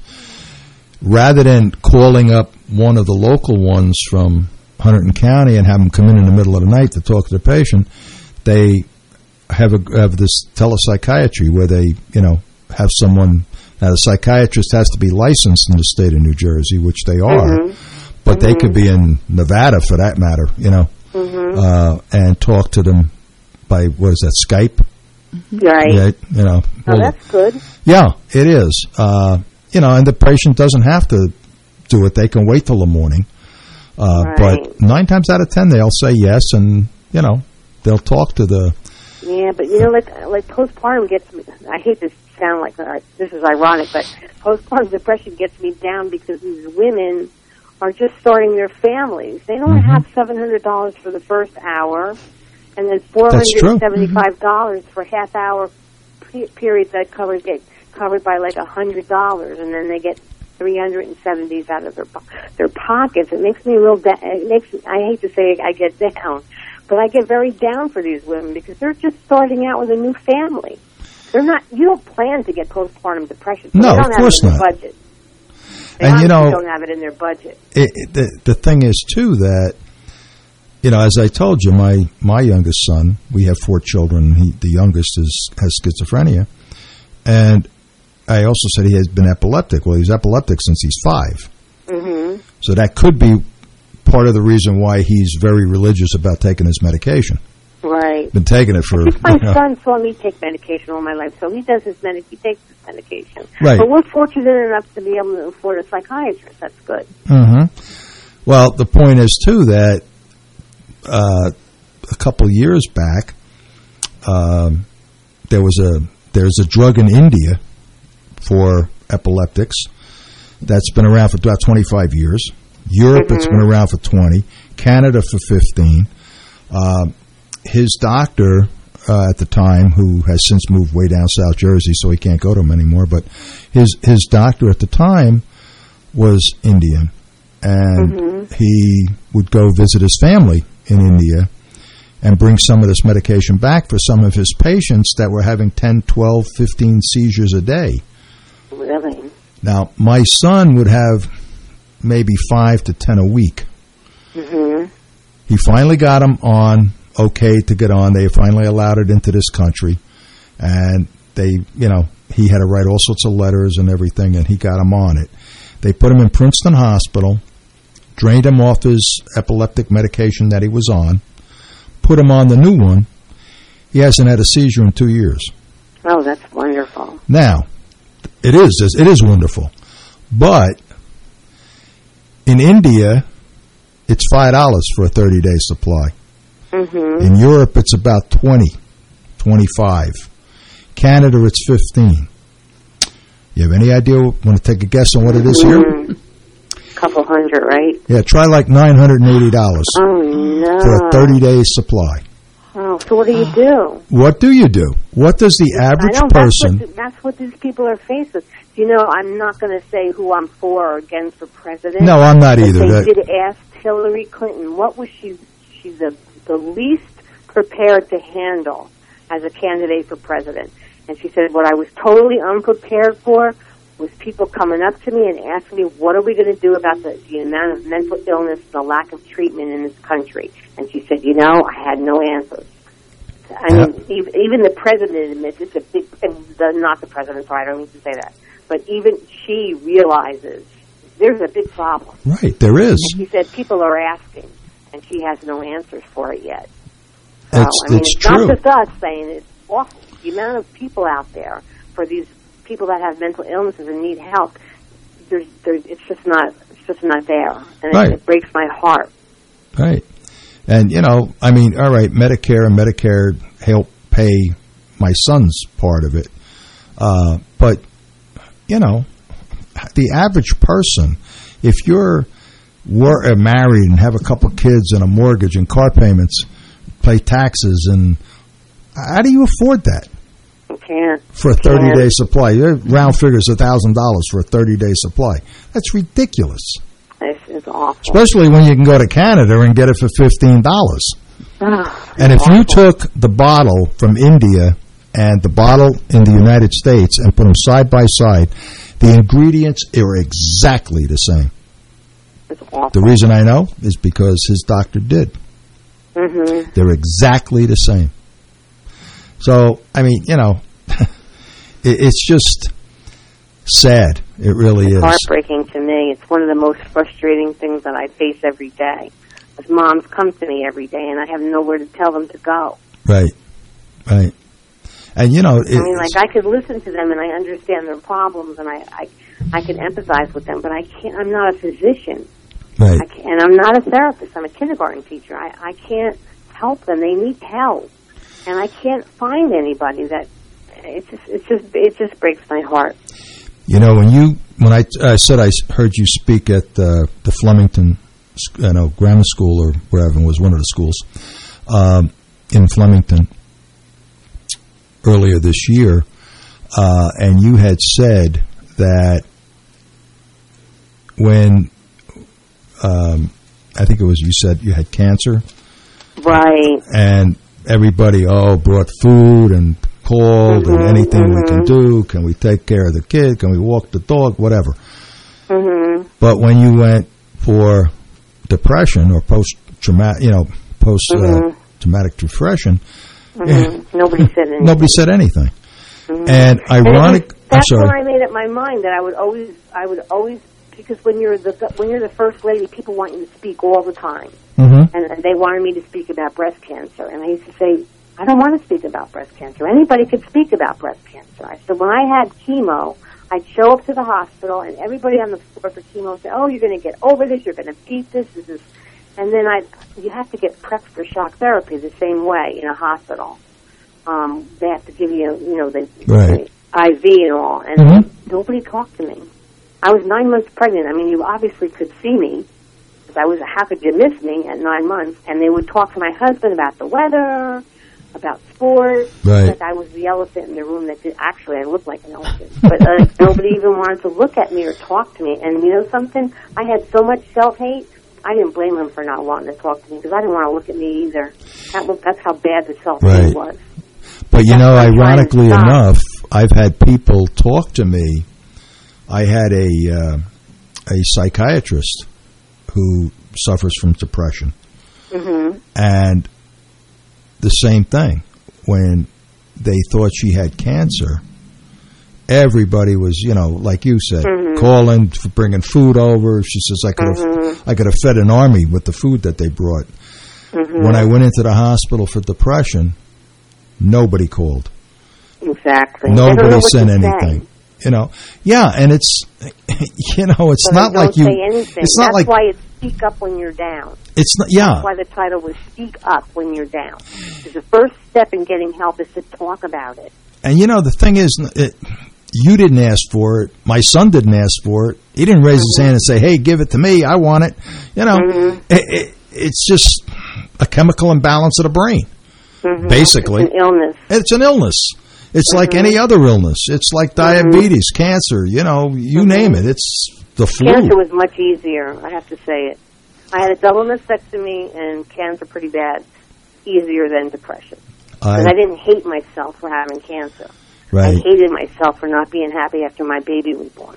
rather than calling up one of the local ones from Hunterdon County and have them come in in the middle of the night to talk to the patient, they have a, have this telepsychiatry where they, you know, have someone. Now, the psychiatrist has to be licensed in the state of New Jersey, which they are, mm-hmm. but mm-hmm. they could be in Nevada for that matter, you know, mm-hmm. uh, and talk to them by, what is that, Skype? Right. Yeah, you know. Oh, well, that's good. Yeah, it is. Uh, you know, and the patient doesn't have to do it. They can wait till the morning. Uh, right. But nine times out of ten, they'll say yes, and, you know, they'll talk to the... Yeah, but, you know, like like postpartum gets me... I hate to sound like... Uh, this is ironic, but postpartum depression gets me down because these women are just starting their families. They don't mm-hmm. have seven hundred dollars for the first hour, and then four hundred seventy-five dollars mm-hmm. for half-hour pe- periods that covers get covered by like one hundred dollars, and then they get three hundred seventy dollars out of their their pockets. It makes me real... Da- it makes I hate to say I get down, but I get very down for these women because they're just starting out with a new family. They're not. You don't plan to get postpartum depression. So no, they don't of course have it in not. Their budget. They and you know, don't have it in their budget. It, it, the the thing is too that, you know, as I told you, my my youngest son, we have four children. He, the youngest is has schizophrenia, and I also said he has been epileptic. Well, he's epileptic since he's five. Mm-hmm. So that could be part of the reason why he's very religious about taking his medication. Right. Been taking it for... I think my you know. son saw me take medication all my life, so he does his medic. He takes his medication. Right. But we're fortunate enough to be able to afford a psychiatrist. That's good. Mm-hmm. Well, the point is, too, that uh, a couple years back, um, there was a there's a drug in India for epileptics that's been around for about twenty-five years. Europe, mm-hmm. it's been around for twenty. Canada for fifteen. Uh, his doctor uh, at the time, who has since moved way down South Jersey, so he can't go to him anymore, but his his doctor at the time was Indian, and mm-hmm. he would go visit his family in India and bring some of this medication back for some of his patients that were having ten, twelve, fifteen seizures a day. Really? Now, my son would have maybe five to ten a week. Mm-hmm. He finally got him on, okay to get on. They finally allowed it into this country. And they, you know, he had to write all sorts of letters and everything, and he got him on it. They put him in Princeton Hospital, drained him off his epileptic medication that he was on, put him on the new one. He hasn't had a seizure in two years. Oh, that's wonderful. Now, it is, it is wonderful. But in India, it's five dollars for a thirty-day supply. Mm-hmm. In Europe, it's about twenty, twenty-five. Canada, it's fifteen. You have any idea? Want to take a guess on what it is mm-hmm. here? A couple hundred, right? Yeah, try like nine hundred eighty dollars oh, no. for a thirty-day supply. Oh, so what do you do? What do you do? What does the average I know, person... That's what, that's what these people are faced with. You know, I'm not going to say who I'm for or against for president. No, I'm not either. They that... did ask Hillary Clinton, what was she, she's the, the least prepared to handle as a candidate for president. And she said, what I was totally unprepared for was people coming up to me and asking me, what are we going to do about the, the amount of mental illness and the lack of treatment in this country? And she said, you know, I had no answers. I Yeah. mean, even, even the president admits it's a big, and the, not the president, sorry, I don't mean to say that, but even she realizes there's a big problem. Right, there is. And she said people are asking, and she has no answers for it yet. So, It's- I mean, it's it's true. not just us saying it's awful. The amount of people out there for these people that have mental illnesses and need help, there's, there's, it's just not, it's just not there, and Right. it, it breaks my heart. Right. And, you know, I mean, all right, Medicare and Medicare help pay my son's part of it. Uh, but, you know, the average person, if you're wor- uh, married and have a couple kids and a mortgage and car payments, pay taxes, and how do you afford that? You can't. For a thirty-day Can't. supply. Their round figures one thousand dollars for a thirty-day supply. That's ridiculous. It's, it's awful. Especially when you can go to Canada and get it for fifteen dollars. Ah, And if awful. you took the bottle from India and the bottle in the United States and put them side by side, the ingredients are exactly the same. It's awful. The reason I know is because his doctor did. Mm-hmm. They're exactly the same. So, I mean, you know, it, it's just sad. It really is. Heartbreaking to me. It's one of the most frustrating things that I face every day. As moms come to me every day, and I have nowhere to tell them to go. Right, right. And, you know, it, I mean, like, I could listen to them, and I understand their problems, and I, I, I can empathize with them, but I can't. I'm not a physician. right. I can't, and I'm not a therapist. I'm a kindergarten teacher. I, I can't help them. They need help, and I can't find anybody that. It just, it just, it just breaks my heart. You know, when you when I, I said I heard you speak at uh, the Flemington, you know, grammar school or wherever, it was one of the schools um, in Flemington earlier this year, uh, and you had said that when um, I think it was you said you had cancer, Right. and everybody oh brought food and called Mhm, and anything we can mhm. do. Can we take care of the kid? Can we walk the dog? Whatever. Mhm. But when you went for depression or post traumatic, you know, post uh, Mhm. traumatic depression, Mhm. Nobody said anything. nobody said anything. Mhm. And ironic, And it was- I'm that's sorry. when I made up my mind that I would always, I would always, because when you're the when you're the first lady, people want you to speak all the time, Mhm. and, and they wanted me to speak about breast cancer, and I used to say, I don't want to speak about breast cancer. Anybody could speak about breast cancer. I said, when I had chemo, I'd show up to the hospital, and everybody on the floor for chemo would say, oh, you're going to get over this, you're going to beat this, this is, and then I, you have to get prepped for shock therapy the same way in a hospital. Um, they have to give you, you know, the, Right. the I V and all, and Mhm. nobody talked to me. I was nine months pregnant. I mean, you obviously could see me. Because I was, how could you miss me at nine months? And they would talk to my husband about the weather, about sports. Right. Like I was the elephant in the room that did, actually I looked like an elephant. But uh, nobody even wanted to look at me or talk to me. And you know something? I had so much self-hate, I didn't blame them for not wanting to talk to me because I didn't want to look at me either. That was, that's how bad the self-hate Right. was. But you That's know, what I'm trying to ironically stop. enough, I've had people talk to me. I had a uh, a psychiatrist who suffers from depression, Mm-hmm. and the same thing. When they thought she had cancer, everybody was, you know, like you said, Mhm. calling, for bringing food over. She says, I could have, Mhm. I could have fed an army with the food that they brought. Mm-hmm. When I went into the hospital for depression, nobody called. Exactly. They don't know Nobody what said to say. anything. You know, yeah, and it's, you know, it's So not they don't like you. say anything. It's not That's like why it's speak up when you're down. it's not. Yeah, That's why the title was Speak Up When You're Down. Because the first step in getting help is to talk about it. and you know the thing is, it, you didn't ask for it. My son didn't ask for it. He didn't raise his hand and say, "Hey, give it to me. I want it." You know, Mhm. it, it, it's just a chemical imbalance of the brain. Mhm. Basically. It's an illness. It's an illness. It's like Mhm. any other illness. It's like diabetes, cancer. You know, you Mhm. name it. It's the flu. Cancer was much easier, I have to say it. I had a double mastectomy and cancer pretty bad. Easier than depression. I, Because I didn't hate myself for having cancer. Right. I hated myself for not being happy after my baby was born.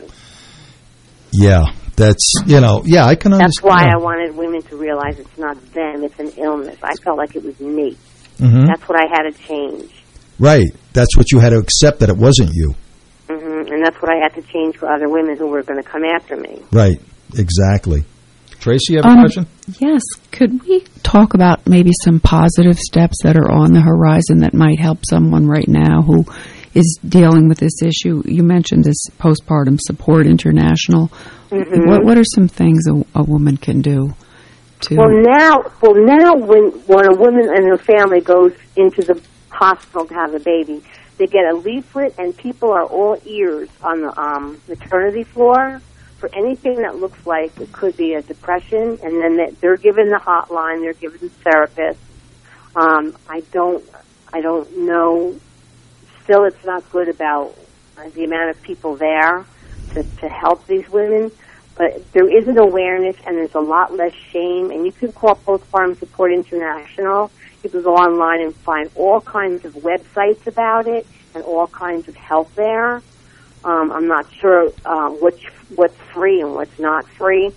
Yeah, that's, you know, yeah, I can understand. That's why I wanted women to realize it's not them, it's an illness. I felt like it was me. Mm-hmm. That's what I had to change. Right. That's what you had to accept, that it wasn't you. Mm-hmm. And that's what I had to change for other women who were going to come after me. Right. Exactly. Tracy, you have a Um, question? Yes. Could we talk about maybe some positive steps that are on the horizon that might help someone right now who is dealing with this issue? You mentioned this Postpartum Support International. Mm-hmm. What What are some things a, a woman can do to? Well, now, well, now when when a woman and her family goes into the hospital to have a baby, they get a leaflet, and people are all ears on the um, maternity floor for anything that looks like it could be a depression, and then they- they're given the hotline, they're given the therapist. Um, I don't, I don't know. Still, it's not good about uh, the amount of people there to, to help these women. But there is an awareness, and there's a lot less shame. And you can call Postpartum Support International. You can go online and find all kinds of websites about it and all kinds of help there. Um, I'm not sure uh, which, what's free and what's not free,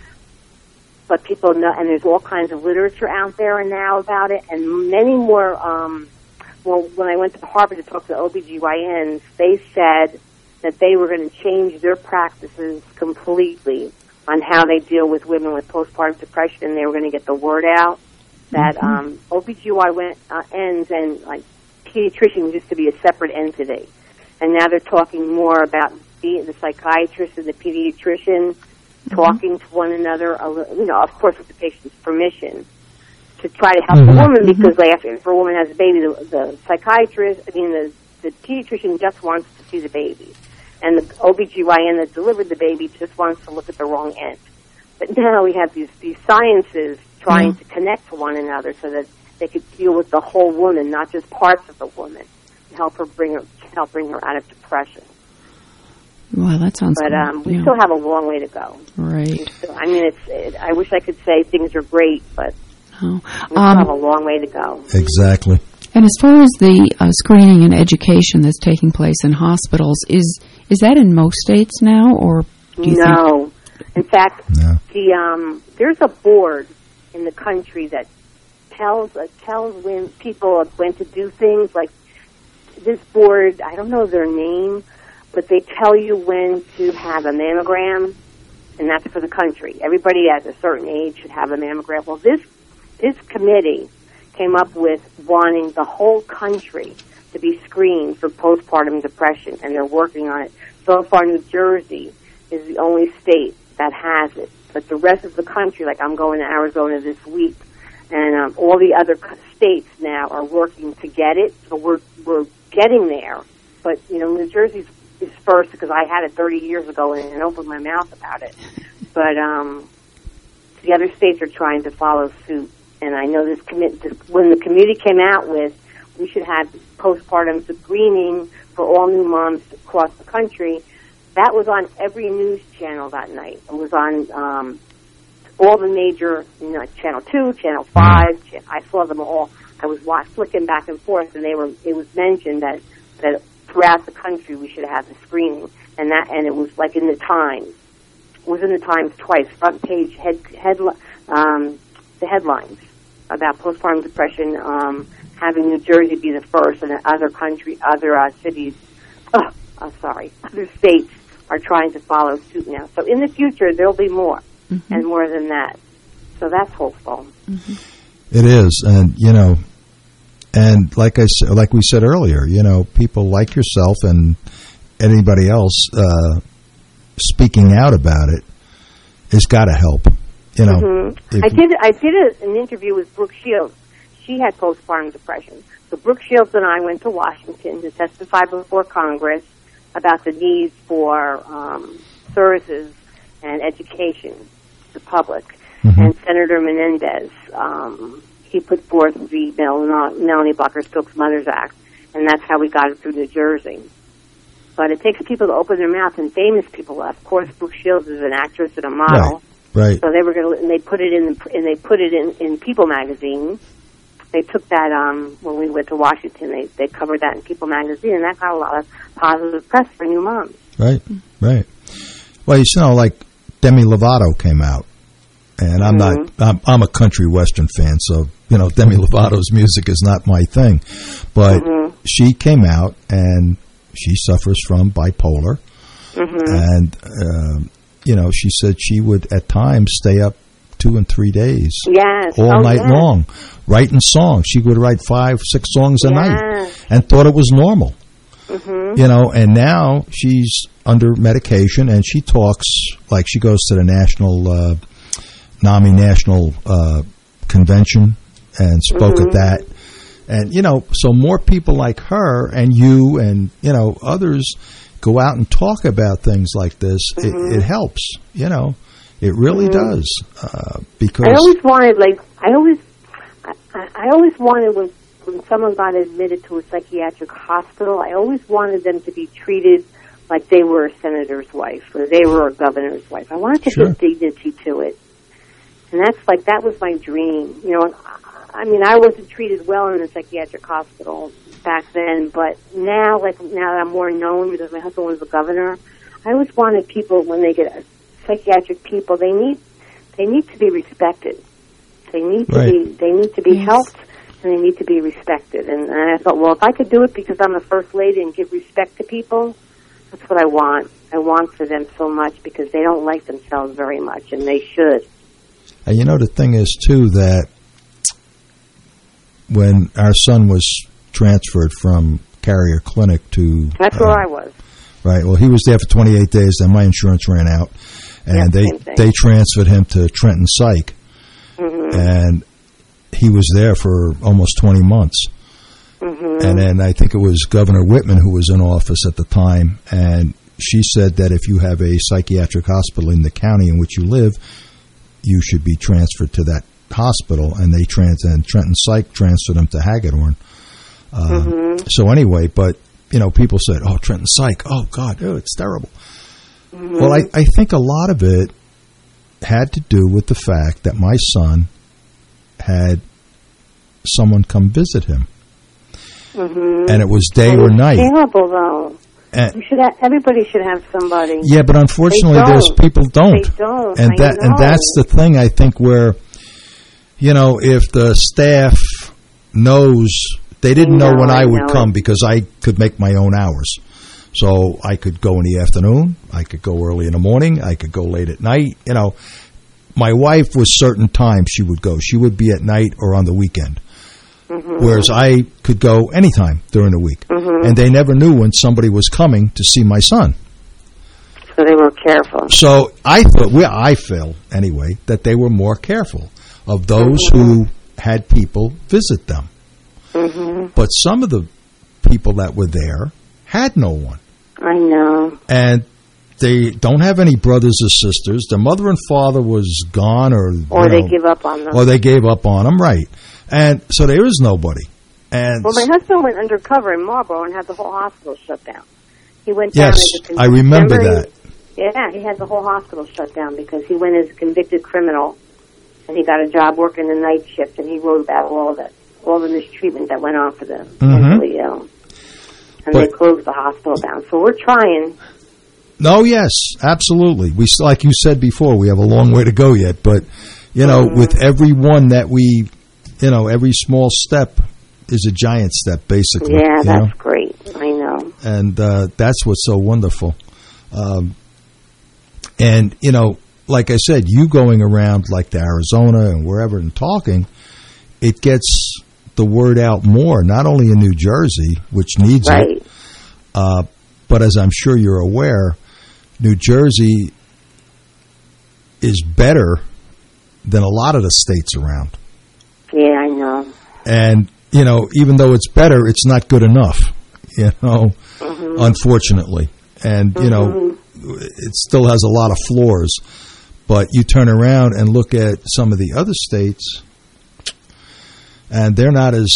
but people know, and there's all kinds of literature out there now about it, and many more. Um, well, when I went to Harvard to talk to the O B G Y Ns, they said that they were going to change their practices completely on how they deal with women with postpartum depression, and they were going to get the word out that Mm-hmm. um, O B G Y Ns and like pediatricians used to be a separate entity. And now they're talking more about the, the psychiatrist and the pediatrician mm-hmm. talking to one another, a li- you know, of course with the patient's permission, to try to help Mm-hmm. the woman, because they have to, if a woman has a baby, the, the psychiatrist, I mean, the, the pediatrician just wants to see the baby. And the O B G Y N that delivered the baby just wants to look at the wrong end. But now we have these, these sciences trying Mm-hmm. to connect to one another so that they could deal with the whole woman, not just parts of the woman, and help her bring her, help bring her out of depression. Well, that sounds But good. um, we Yeah. still have a long way to go. Right. So, I mean, it's. It, I wish I could say things are great, but Oh. we still Um, have a long way to go. Exactly. And as far as the uh, screening and education that's taking place in hospitals, is is that in most states now, or do you think? No, in fact, No. the um, there's a board in the country that tells uh, tells when people when to do things. Like this board, I don't know their name, but they tell you when to have a mammogram, and that's for the country. Everybody at a certain age should have a mammogram. Well, this this committee came up with wanting the whole country to be screened for postpartum depression, and they're working on it. So far, New Jersey is the only state that has it, but the rest of the country, like I'm going to Arizona this week, and um, all the other c- states now are working to get it. So we're we're getting there, but you know, New Jersey is first because I had it thirty years ago and, and opened my mouth about it. But um, the other states are trying to follow suit. And I know this, commi- this when the committee came out with, we should have postpartum screening for all new moms across the country. That was on every news channel that night. It was on um, all the major, you know, like Channel Two, Channel Five. Ch- I saw them all. I was watch, flicking back and forth, and they were. It was mentioned that that throughout the country we should have the screening, and that and it was like in the Times. It was in the Times twice, front page head head um, the headlines about postpartum depression, um, having New Jersey be the first, and other country, other uh, cities, oh, uh, sorry, other states are trying to follow suit now. So in the future, there'll be more, mm-hmm. and more than that. So that's hopeful. Mm-hmm. It is, and you know, and like I said, like we said earlier, you know, people like yourself and anybody else uh, speaking out about it has got to help. You know, mm-hmm. I did. I did a, an interview with Brooke Shields. She had postpartum depression. So Brooke Shields and I went to Washington to testify before Congress about the need for um, services and education to the public. Mm-hmm. And Senator Menendez, um, he put forth the Melanie Blocker-Stokes Mothers Act, and that's how we got it through New Jersey. But it takes people to open their mouth, and famous people. Of course, Brooke Shields is an actress and a model. Right. Right. So they were going to, and they put it in, the, and they put it in, in People magazine, they took that um, when we went to Washington. They they covered that in People magazine, and that got a lot of positive press for new moms. Right, right. Well, you know, like Demi Lovato came out, and I'm Mm-hmm. not. I'm, I'm a country western fan, so you know, Demi Lovato's music is not my thing. But Mm-hmm. she came out, and she suffers from bipolar, Mm-hmm. and um, you know, she said she would at times stay up two and three days, Yes, all oh, night yes. long, writing songs. She would write five, six songs a night, Yes. and thought it was normal. Mm-hmm. You know, and now she's under medication, and she talks like she goes to the national uh, NAMI National uh, Convention and spoke Mm-hmm. at that. And, you know, so more people like her and you and, you know, others go out and talk about things like this. Mm-hmm. It, it helps, you know. It really Mm-hmm. does. Uh, because I always wanted, like, I always, I, I I always wanted when, when someone got admitted to a psychiatric hospital, I always wanted them to be treated like they were a senator's wife or they were a governor's wife. I wanted to Sure. give dignity to it. And that's like, that was my dream. You know, I mean, I wasn't treated well in a psychiatric hospital back then, but now, like, now that I'm more known because my husband was the governor, I always wanted people, when they get psychiatric people, they need, they need to be respected. They need to Right. be, they need to be Yes. helped, and they need to be respected. And, and I thought, well, if I could do it because I'm a first lady and give respect to people, that's what I want. I want for them so much because they don't like themselves very much, and they should. And you know, the thing is, too, that when our son was transferred from Carrier Clinic to... That's uh, where I was. Right. Well, he was there for twenty-eight days, then my insurance ran out, and Yeah, they same thing. they transferred him to Trenton Psych, Mm-hmm. and he was there for almost twenty months. Mm-hmm. And then I think it was Governor Whitman who was in office at the time, and she said that if you have a psychiatric hospital in the county in which you live, you should be transferred to that hospital, and they trans and Trenton Psych transferred him to Hagedorn. Uh, Mm-hmm. So anyway, but you know, people said, "Oh, Trenton Psych, oh God, oh, it's terrible." Mm-hmm. Well, I, I think a lot of it had to do with the fact that my son had someone come visit him, Mm-hmm. and it was day or It's night. terrible, though. And, You should have, everybody should have somebody. yeah, but unfortunately, They there's don't. people don't, They don't. and I that and know. that's the thing. I think where, you know, if the staff knows, they didn't I know, know, when I, I would know. come because I could make my own hours. So I could go in the afternoon, I could go early in the morning, I could go late at night. You know, my wife was certain times she would go. She would be at night or on the weekend. Mm-hmm. Whereas I could go anytime during the week. Mm-hmm. And they never knew when somebody was coming to see my son. So they were careful. So I thought, well, I feel anyway, that they were more careful of those Mm-hmm. who had people visit them. Mm-hmm. But some of the people that were there had no one. I know. And they don't have any brothers or sisters. Their mother and father was gone, or Or you they know, give up on them. or they gave up on them, right? And so there is nobody. And Well, my husband went undercover in Marlboro and had the whole hospital shut down. He went down yes, as a convicted, I remember remember that. He, yeah, he had the whole hospital shut down because he went as a convicted criminal, and he got a job working the night shift, and he wrote about all that, all the mistreatment that went on for the Mhm. mentally ill. And they But- closed the hospital down. So we're trying. No, yes, absolutely. We, like you said before, we have a long way to go yet. But you know, Mhm. with every one that we, you know, every small step is a giant step, basically. Yeah, you that's know? great. I know. And uh, that's what's so wonderful. Um, and you know, like I said, you going around like to Arizona and wherever and talking, it gets the word out more. Not only in New Jersey, which needs Right. it, uh, but as I'm sure you're aware, New Jersey is better than a lot of the states around. Yeah, I know. And, you know, even though it's better, it's not good enough, you know, Mm-hmm. unfortunately. And, you know, it still has a lot of flaws. But you turn around and look at some of the other states, and they're not as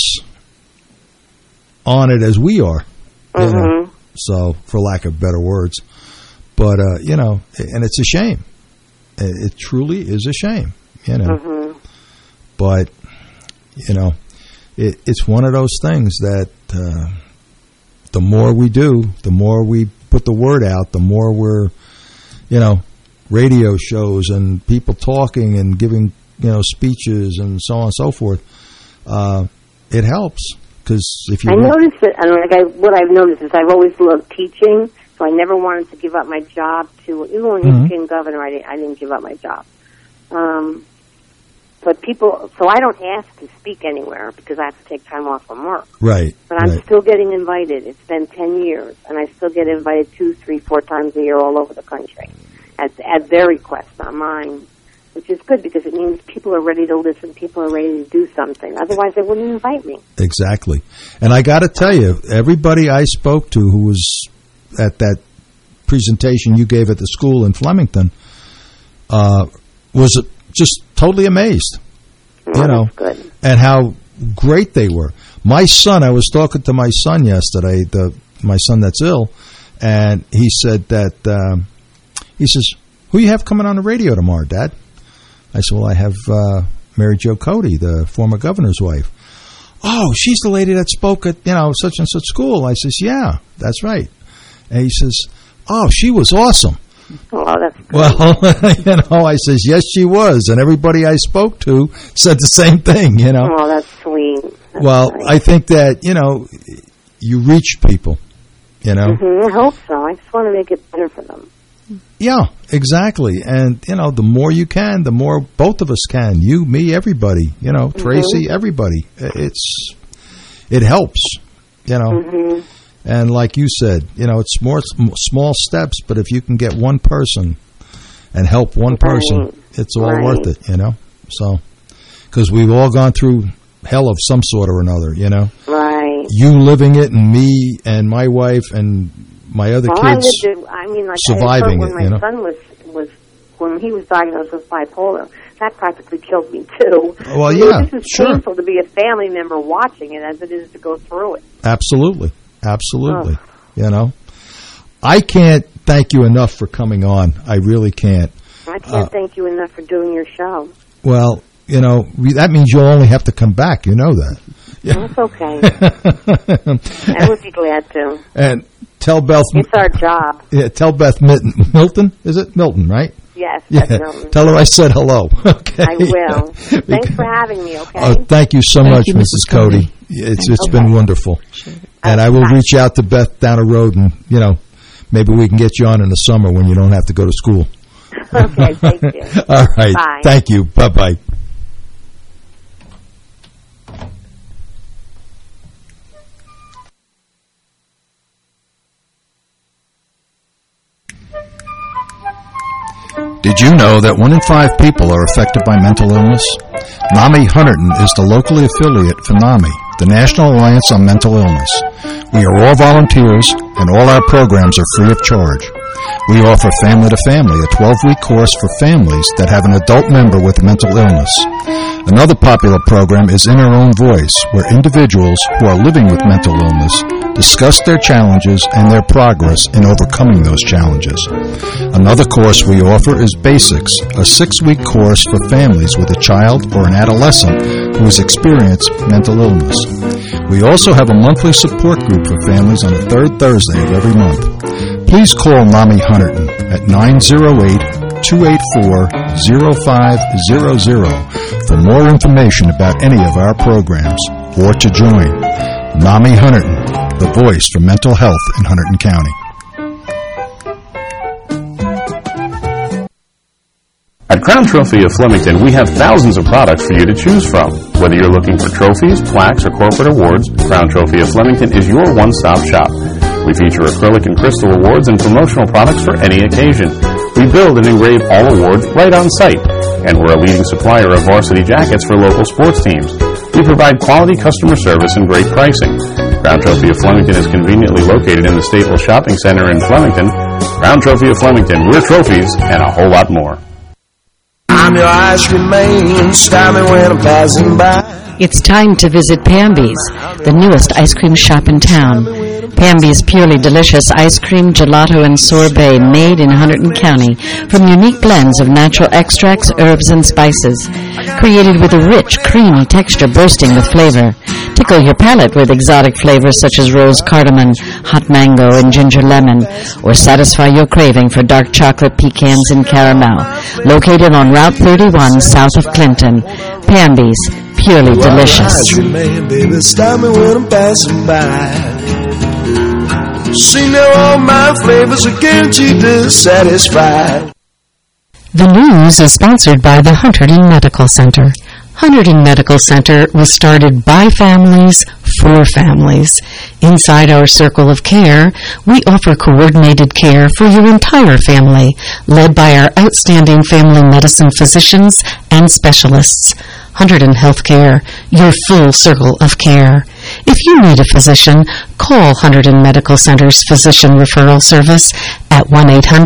on it as we are. You know? Mm-hmm. So, for lack of better words. But, uh, you know, and it's a shame. It, it truly is a shame, you know. Mm-hmm. But, you know, it, it's one of those things that uh, the more we do, the more we put the word out, the more we're, you know, radio shows and people talking and giving, you know, speeches and so on and so forth. Uh, it helps because if you I noticed that, and like I, what I've noticed is I've always loved teaching, so I never wanted to give up my job to. Even when Mm-hmm. he became governor, I didn't, I didn't give up my job. Um, but people, so I don't ask to speak anywhere because I have to take time off from work. right, But I'm right. still getting invited. It's been ten years, and I still get invited two, three, four times a year all over the country at, at their request, not mine, which is good because it means people are ready to listen, people are ready to do something. Otherwise, they wouldn't invite me. Exactly. And I got to tell you, everybody I spoke to who was at that presentation you gave at the school in Flemington uh, was just totally amazed, Oh, you know, that's good. and how great they were. My son, I was talking to my son yesterday, the my son that's ill, and he said that, um, he says, who you have coming on the radio tomorrow, Dad? I said, well, I have uh, Mary Jo Cody, the former governor's wife. Oh, she's the lady that spoke at, you know, such and such school. I says, yeah, that's right. And he says, oh, she was awesome. Oh, that's good. Well, you know, I says, yes, she was. And everybody I spoke to said the same thing, you know. Oh, that's sweet. That's Well, nice. I think that, you know, you reach people, you know. Mhm, I hope so. I just want to make it better for them. Yeah, exactly. And, you know, the more you can, the more both of us can. You, me, everybody, you know, Tracy, everybody. It's, it helps, you know. Mhm. And like you said, you know, it's more s- small steps, but if you can get one person and help one person, Right. it's all Right. worth it, you know. So, because we've all gone through hell of some sort or another, you know. Right. You living it, and me and my wife and my other Well, I kids. lived it. I mean, like surviving I heard when it, my you know? son was was when he was diagnosed with bipolar. That practically killed me too. Well, You know, yeah, this is sure. painful to be a family member watching it as it is to go through it. Absolutely. Absolutely. Oh. You know, I can't thank you enough for coming on. I really can't. I can't Uh, thank you enough for doing your show. Well, you know, we, that means you'll only have to come back. You know that. That's okay. I would be glad to. And tell Beth. It's our job. Yeah, tell Beth Milton. Milton, is it Milton? Right? Yes, Yeah. that's Milton. Tell her I said hello. Okay. I will. Thanks for having me. Okay. Oh, thank you so Thank much, you, Missus Missus Cody. Cody. It's it's Okay. been wonderful. And I will Bye. reach out to Beth down the road, and you know, maybe we can get you on in the summer when you don't have to go to school. Okay, thank you. All right. Bye. Thank you. Bye bye. Did you know that one in five people are affected by mental illness? NAMI Hunterdon is the locally affiliate for NAMI, the National Alliance on Mental Illness. We are all volunteers, and all our programs are free of charge. We offer Family to Family, a twelve-week course for families that have an adult member with mental illness. Another popular program is In Our Own Voice, where individuals who are living with mental illness discuss their challenges and their progress in overcoming those challenges. Another course we offer is Basics, a six-week course for families with a child or an adolescent who has experienced mental illness. We also have a monthly support group for families on the third Thursday of every month. Please call NAMI Hunterdon at nine oh eight, two eight four, oh five hundred for more information about any of our programs or to join. NAMI Hunterdon, the voice for mental health in Hunterdon County. At Crown Trophy of Flemington, we have thousands of products for you to choose from. Whether you're looking for trophies, plaques, or corporate awards, Crown Trophy of Flemington is your one-stop shop. We feature acrylic and crystal awards and promotional products for any occasion. We build and engrave all awards right on site, and we're a leading supplier of varsity jackets for local sports teams. We provide quality customer service and great pricing. Crown Trophy of Flemington is conveniently located in the Staples Shopping Center in Flemington. Crown Trophy of Flemington, we're trophies and a whole lot more. I'm your ice remain, stop me when I'm passing by. It's time to visit Pamby's, the newest ice cream shop in town. Pamby's purely delicious ice cream, gelato, and sorbet made in Hunterdon County from unique blends of natural extracts, herbs, and spices. Created with a rich, creamy texture bursting with flavor. Tickle your palate with exotic flavors such as rose cardamom, hot mango, and ginger lemon, or satisfy your craving for dark chocolate pecans and caramel. Located on Route thirty-one south of Clinton, Pamby's, purely delicious. Man, baby, stop me when I'm passing by. See now all my flavors are guaranteed to satisfy. The news is sponsored by the Hunterdon Medical Center. Hunterdon Medical Center was started by families for families. Inside our circle of care, we offer coordinated care for your entire family, led by our outstanding family medicine physicians and specialists. Hunterdon Healthcare, your full circle of care. If you need a physician, call Hunterdon Medical Center's Physician Referral Service at one eight hundred